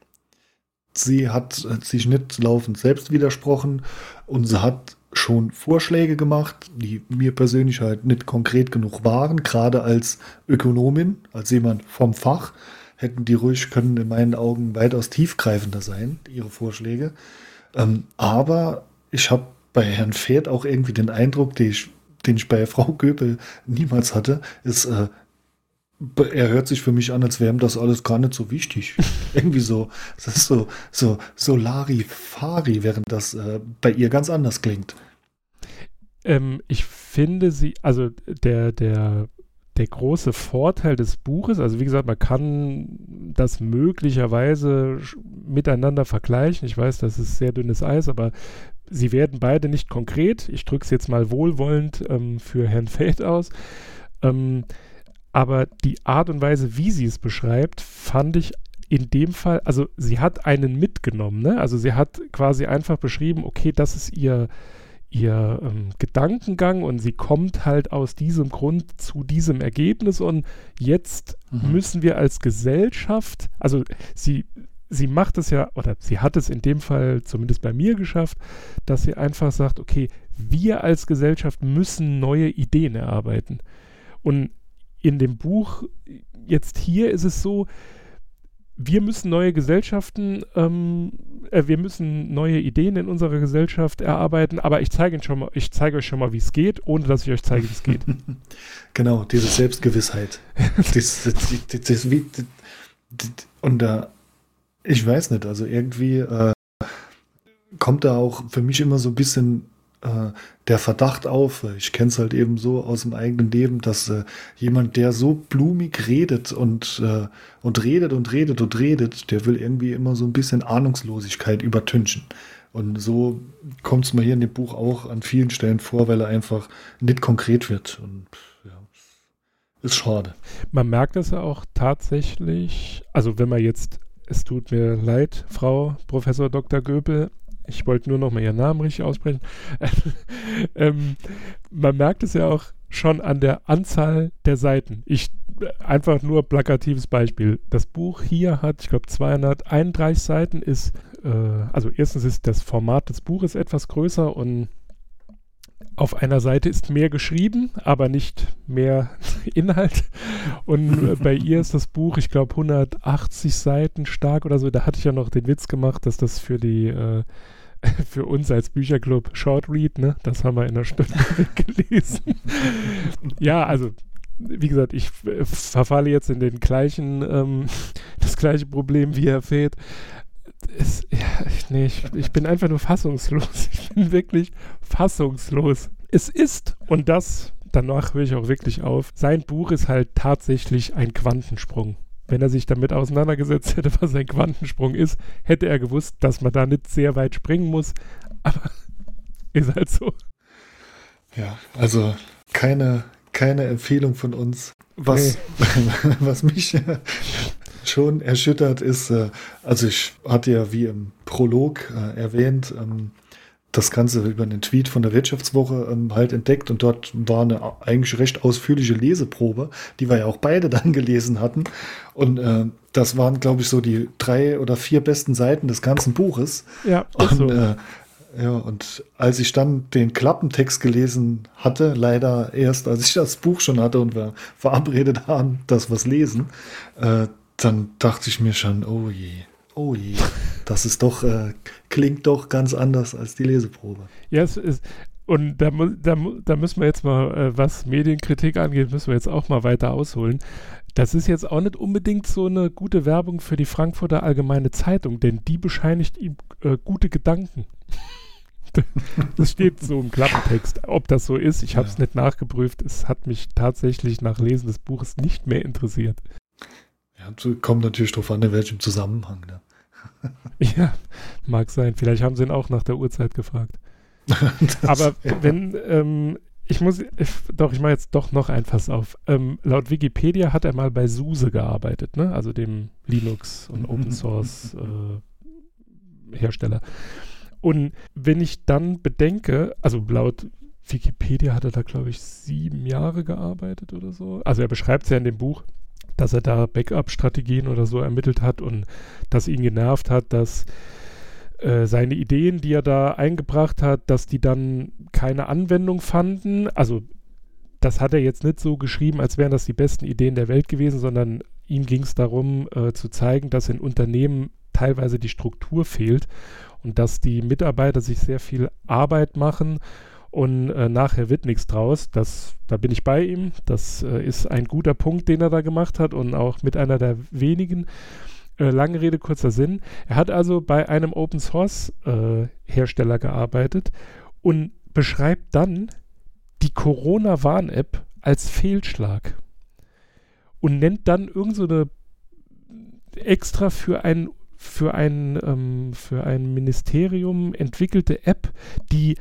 Sie hat sich nicht laufend selbst widersprochen und sie hat schon Vorschläge gemacht, die mir persönlich halt nicht konkret genug waren, gerade als Ökonomin, als jemand vom Fach, hätten die ruhig können in meinen Augen weitaus tiefgreifender sein, ihre Vorschläge. Ähm, aber ich habe bei Herrn Feth auch irgendwie den Eindruck, den ich, den ich bei Frau Göpel niemals hatte, ist, äh, er hört sich für mich an, als wäre ihm das alles gar nicht so wichtig. Irgendwie so, das ist so, so, so Larifari, während das äh, bei ihr ganz anders klingt. Ähm, ich finde sie, also der, der, der große Vorteil des Buches, also wie gesagt, man kann das möglicherweise miteinander vergleichen. Ich weiß, das ist sehr dünnes Eis, aber sie werden beide nicht konkret. Ich drücke es jetzt mal wohlwollend ähm, für Herrn Feth aus. Ähm, Aber die Art und Weise, wie sie es beschreibt, fand ich in dem Fall, also sie hat einen mitgenommen, ne? Also sie hat quasi einfach beschrieben, okay, das ist ihr, ihr ähm, Gedankengang und sie kommt halt aus diesem Grund zu diesem Ergebnis und jetzt mhm. müssen wir als Gesellschaft, also sie, sie macht es ja, oder sie hat es in dem Fall zumindest bei mir geschafft, dass sie einfach sagt, okay, wir als Gesellschaft müssen neue Ideen erarbeiten. Und in dem Buch jetzt hier ist es so, wir müssen neue Gesellschaften, ähm, äh, wir müssen neue Ideen in unserer Gesellschaft erarbeiten, aber ich zeige Ihnen schon mal, ich zeige euch schon mal, wie es geht, ohne dass ich euch zeige, wie es geht. Genau, diese Selbstgewissheit. das, das, das, das, das, wie, das, und da, äh, ich weiß nicht, also irgendwie äh, kommt da auch für mich immer so ein bisschen äh, der Verdacht auf, ich kenne es halt eben so aus dem eigenen Leben, dass äh, jemand, der so blumig redet und, äh, und redet und redet und redet, der will irgendwie immer so ein bisschen Ahnungslosigkeit übertünchen. Und so kommt es mir hier in dem Buch auch an vielen Stellen vor, weil er einfach nicht konkret wird. Und ja, ist schade. Man merkt das ja auch tatsächlich, also wenn man jetzt, es tut mir leid, Frau Professor Doktor Göpel, ich wollte nur noch mal Ihren Namen richtig aussprechen. ähm, man merkt es ja auch schon an der Anzahl der Seiten. Ich, einfach nur plakatives Beispiel. Das Buch hier hat, ich glaube, zweihunderteinunddreißig Seiten, ist äh, also erstens ist das Format des Buches etwas größer und auf einer Seite ist mehr geschrieben, aber nicht mehr Inhalt. Und äh, bei ihr ist das Buch, ich glaube, hundertachtzig Seiten stark oder so. Da hatte ich ja noch den Witz gemacht, dass das für die, äh, für uns als Bücherclub Short Read, ne, das haben wir in einer Stunde weggelesen. Ja, also, wie gesagt, ich äh, verfalle jetzt in den gleichen, ähm, das gleiche Problem wie Herr Feth. Es, ja, ich, nee, ich, ich bin einfach nur fassungslos. Ich bin wirklich fassungslos. Es ist, und das, danach höre ich auch wirklich auf, sein Buch ist halt tatsächlich ein Quantensprung. Wenn er sich damit auseinandergesetzt hätte, was ein Quantensprung ist, hätte er gewusst, dass man da nicht sehr weit springen muss. Aber ist halt so. Ja, also keine, keine Empfehlung von uns. Was, nee. was mich schon erschüttert ist, äh, also ich hatte ja wie im Prolog äh, erwähnt, ähm, das Ganze über einen Tweet von der Wirtschaftswoche ähm, halt entdeckt und dort war eine eigentlich recht ausführliche Leseprobe, die wir ja auch beide dann gelesen hatten und äh, das waren, glaube ich, so die drei oder vier besten Seiten des ganzen Buches. Ja, und so. äh, ja, und als ich dann den Klappentext gelesen hatte, leider erst, als ich das Buch schon hatte und wir verabredet haben, dass wir es lesen, äh, dann dachte ich mir schon, oh je, oh je, das ist doch, äh, klingt doch ganz anders als die Leseprobe. Ja, es ist, und da, da, da müssen wir jetzt mal, äh, was Medienkritik angeht, müssen wir jetzt auch mal weiter ausholen. Das ist jetzt auch nicht unbedingt so eine gute Werbung für die Frankfurter Allgemeine Zeitung, denn die bescheinigt ihm äh, gute Gedanken. Das steht so im Klappentext. Ob das so ist, ich habe es ja. nicht nachgeprüft. Es hat mich tatsächlich nach Lesen des Buches nicht mehr interessiert. Ja, kommt natürlich drauf an, in welchem Zusammenhang. Ne? Ja, mag sein. Vielleicht haben sie ihn auch nach der Uhrzeit gefragt. Aber wenn, ähm, ich muss, ich, doch, ich mache jetzt doch noch ein Fass auf. Ähm, laut Wikipedia hat er mal bei SUSE gearbeitet, ne? Also dem Linux- und Open-Source-Hersteller. Äh, Und wenn ich dann bedenke, also laut Wikipedia hat er da, glaube ich, sieben Jahre gearbeitet oder so. Also er beschreibt es ja in dem Buch, dass er da Backup-Strategien oder so ermittelt hat und dass ihn genervt hat, dass äh, seine Ideen, die er da eingebracht hat, dass die dann keine Anwendung fanden. Also das hat er jetzt nicht so geschrieben, als wären das die besten Ideen der Welt gewesen, sondern ihm ging es darum, äh, zu zeigen, dass in Unternehmen teilweise die Struktur fehlt. Und dass die Mitarbeiter sich sehr viel Arbeit machen und äh, nachher wird nichts draus. Das, da bin ich bei ihm. Das äh, ist ein guter Punkt, den er da gemacht hat und auch mit einer der wenigen. Äh, lange Rede, kurzer Sinn. Er hat also bei einem Open-Source-Hersteller äh, gearbeitet und beschreibt dann die Corona-Warn-App als Fehlschlag und nennt dann irgend so eine extra für ein für ein, ähm, für ein Ministerium entwickelte App, die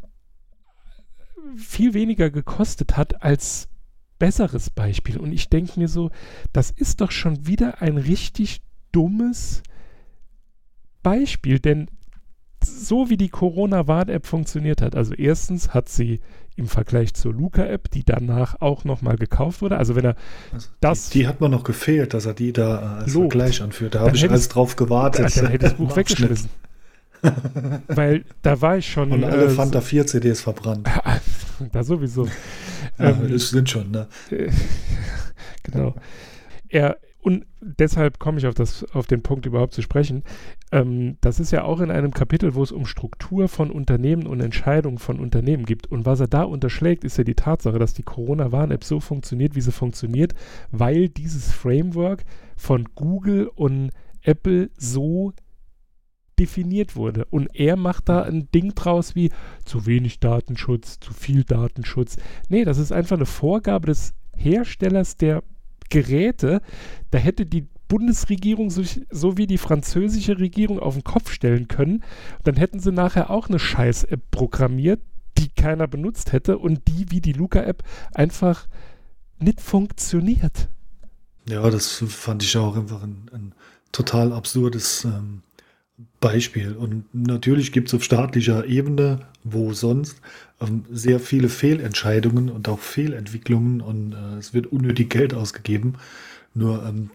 viel weniger gekostet hat als besseres Beispiel. Und ich denke mir so, das ist doch schon wieder ein richtig dummes Beispiel, denn so wie die Corona-Warn-App funktioniert hat, also erstens hat sie im Vergleich zur Luca-App, die danach auch nochmal gekauft wurde, also wenn er also das... Die, die hat mir noch gefehlt, dass er die da äh, als lobt. Vergleich anführt. Da habe ich alles drauf gewartet. Dann, dann hätte ich das Buch weggeschmissen. Weil da war ich schon... Und alle äh, Fanta vier C Ds verbrannt. Da sowieso. Ja, ähm, das sind schon, ne? Genau. Er... Und deshalb komme ich auf, das, auf den Punkt überhaupt zu sprechen. Ähm, das ist ja auch in einem Kapitel, wo es um Struktur von Unternehmen und Entscheidungen von Unternehmen geht. Und was er da unterschlägt, ist ja die Tatsache, dass die Corona-Warn-App so funktioniert, wie sie funktioniert, weil dieses Framework von Google und Apple so definiert wurde. Und er macht da ein Ding draus wie zu wenig Datenschutz, zu viel Datenschutz. Nee, das ist einfach eine Vorgabe des Herstellers der Geräte. Da hätte die Bundesregierung so, so wie die französische Regierung auf den Kopf stellen können. Dann hätten sie nachher auch eine Scheiß-App programmiert, die keiner benutzt hätte und die wie die Luca-App einfach nicht funktioniert. Ja, das fand ich auch einfach ein, ein total absurdes ähm, Beispiel. Und natürlich gibt es auf staatlicher Ebene, wo sonst, ähm, sehr viele Fehlentscheidungen und auch Fehlentwicklungen und äh, es wird unnötig Geld ausgegeben. Nur ähm,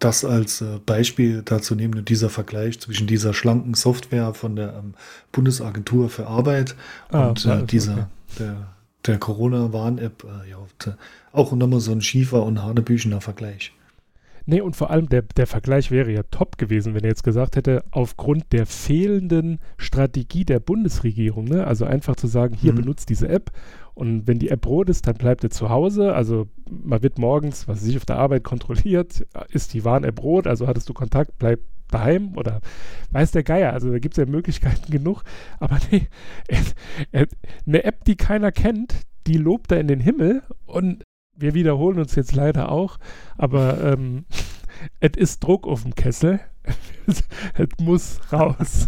das als äh, Beispiel dazu nehmen, dieser Vergleich zwischen dieser schlanken Software von der ähm, Bundesagentur für Arbeit Ah, und ja, äh, dieser, okay. der, der Corona-Warn-App, äh, ja, t- auch nochmal so ein schiefer und hanebüchener Vergleich. Nee, und vor allem der, der Vergleich wäre ja top gewesen, wenn er jetzt gesagt hätte, aufgrund der fehlenden Strategie der Bundesregierung, ne? Also einfach zu sagen, hier Mhm. benutzt diese App und wenn die App rot ist, dann bleibt ihr zu Hause. Also man wird morgens, was weiß ich, auf der Arbeit kontrolliert, ist die Warn-App rot, also hattest du Kontakt, bleib daheim oder weiß der Geier. Also da gibt es ja Möglichkeiten genug, aber nee, eine App, die keiner kennt, die lobt er in den Himmel und wir wiederholen uns jetzt leider auch, aber ähm, es ist Druck auf dem Kessel. Es muss raus.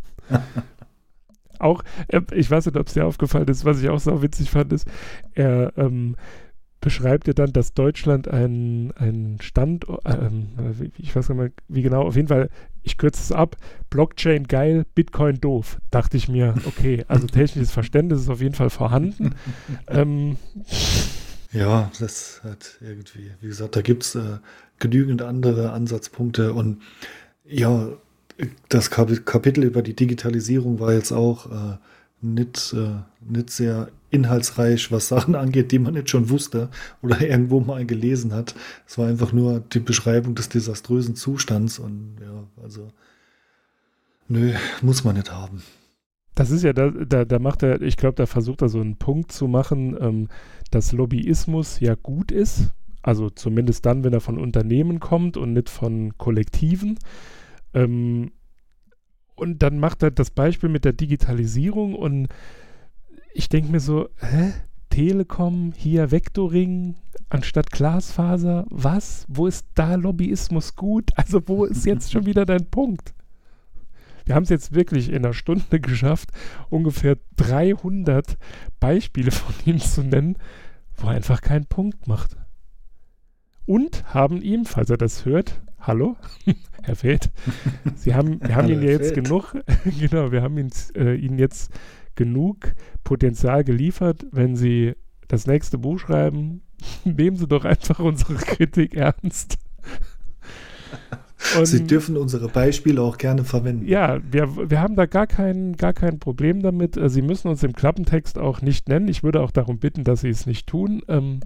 Auch, äh, ich weiß nicht, ob es dir aufgefallen ist, was ich auch so witzig fand, ist, er ähm, beschreibt ja dann, dass Deutschland ein, ein Standort, ähm, ich weiß nicht mehr, wie genau, auf jeden Fall, ich kürze es ab, Blockchain geil, Bitcoin doof. Dachte ich mir, okay, also technisches Verständnis ist auf jeden Fall vorhanden. ähm, Ja, das hat irgendwie, wie gesagt, da gibt es äh, genügend andere Ansatzpunkte und ja, das Kap- Kapitel über die Digitalisierung war jetzt auch äh, nicht, äh, nicht sehr inhaltsreich, was Sachen angeht, die man nicht schon wusste oder irgendwo mal gelesen hat. Es war einfach nur die Beschreibung des desaströsen Zustands und ja, also nö, muss man nicht haben. Das ist ja, da, da, da macht er, ich glaube, da versucht er so einen Punkt zu machen, ähm, dass Lobbyismus ja gut ist, also zumindest dann, wenn er von Unternehmen kommt und nicht von Kollektiven. Ähm, und dann macht er das Beispiel mit der Digitalisierung und ich denke mir so, hä? Telekom, hier Vectoring anstatt Glasfaser, was? Wo ist da Lobbyismus gut? Also wo ist jetzt schon wieder dein Punkt? Wir haben es jetzt wirklich in einer Stunde geschafft, ungefähr dreihundert Beispiele von ihm zu nennen, wo er einfach keinen Punkt macht. Und haben ihm, falls er das hört, hallo, Herr Feld, Sie haben, wir haben Hallo, ihn ja jetzt Feld. genug, genau, wir haben ihn, äh, Ihnen jetzt genug Potenzial geliefert. Wenn Sie das nächste Buch schreiben, nehmen Sie doch einfach unsere Kritik ernst. Und Sie dürfen unsere Beispiele auch gerne verwenden. ja, wir, wir haben da gar kein, gar kein Problem damit. Äh, Sie müssen uns im Klappentext auch nicht nennen. Ich würde auch darum bitten, dass Sie es nicht tun. Ähm,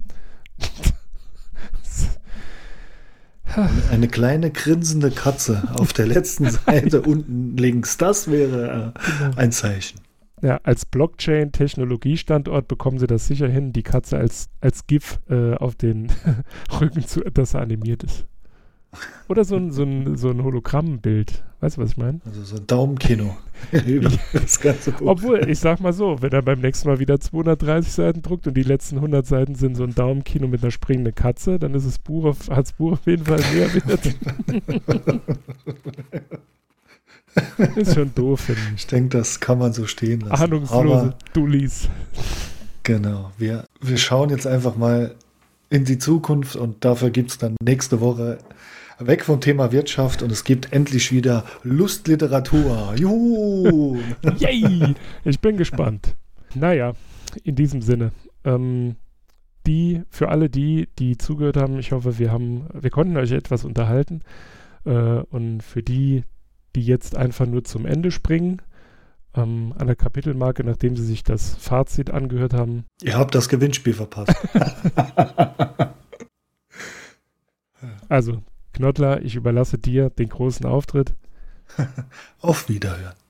Eine kleine grinsende Katze auf der letzten Seite unten links, das wäre äh, ein Zeichen. ja, als Blockchain-Technologiestandort bekommen Sie das sicher hin, die Katze als, als GIF äh, auf den Rücken, zu, dass er animiert ist. Oder so ein, so ein, so ein Hologrammbild. Weißt du, was ich meine? Also so ein Daumenkino über das ganze Buch. Obwohl, ich sag mal so, wenn er beim nächsten Mal wieder zweihundertdreißig Seiten druckt und die letzten hundert Seiten sind so ein Daumenkino mit einer springenden Katze, dann ist das Buch auf, hat das Buch auf jeden Fall mehr Wert. Ist schon doof, finde ich. Ich denke, das kann man so stehen lassen. Ahnungslose Aber Dullis. genau, wir, wir schauen jetzt einfach mal in die Zukunft und dafür gibt es dann nächste Woche weg vom Thema Wirtschaft und es gibt endlich wieder Lustliteratur. Juhu! Yay! Ich bin gespannt. Naja, in diesem Sinne. Ähm, die, für alle die, die zugehört haben, ich hoffe, wir haben, wir konnten euch etwas unterhalten. Äh, und für die, die jetzt einfach nur zum Ende springen, ähm, an der Kapitelmarke, nachdem sie sich das Fazit angehört haben. Ihr habt das Gewinnspiel verpasst. Also, Knottler, ich überlasse dir den großen Auftritt. Auf Wiederhören.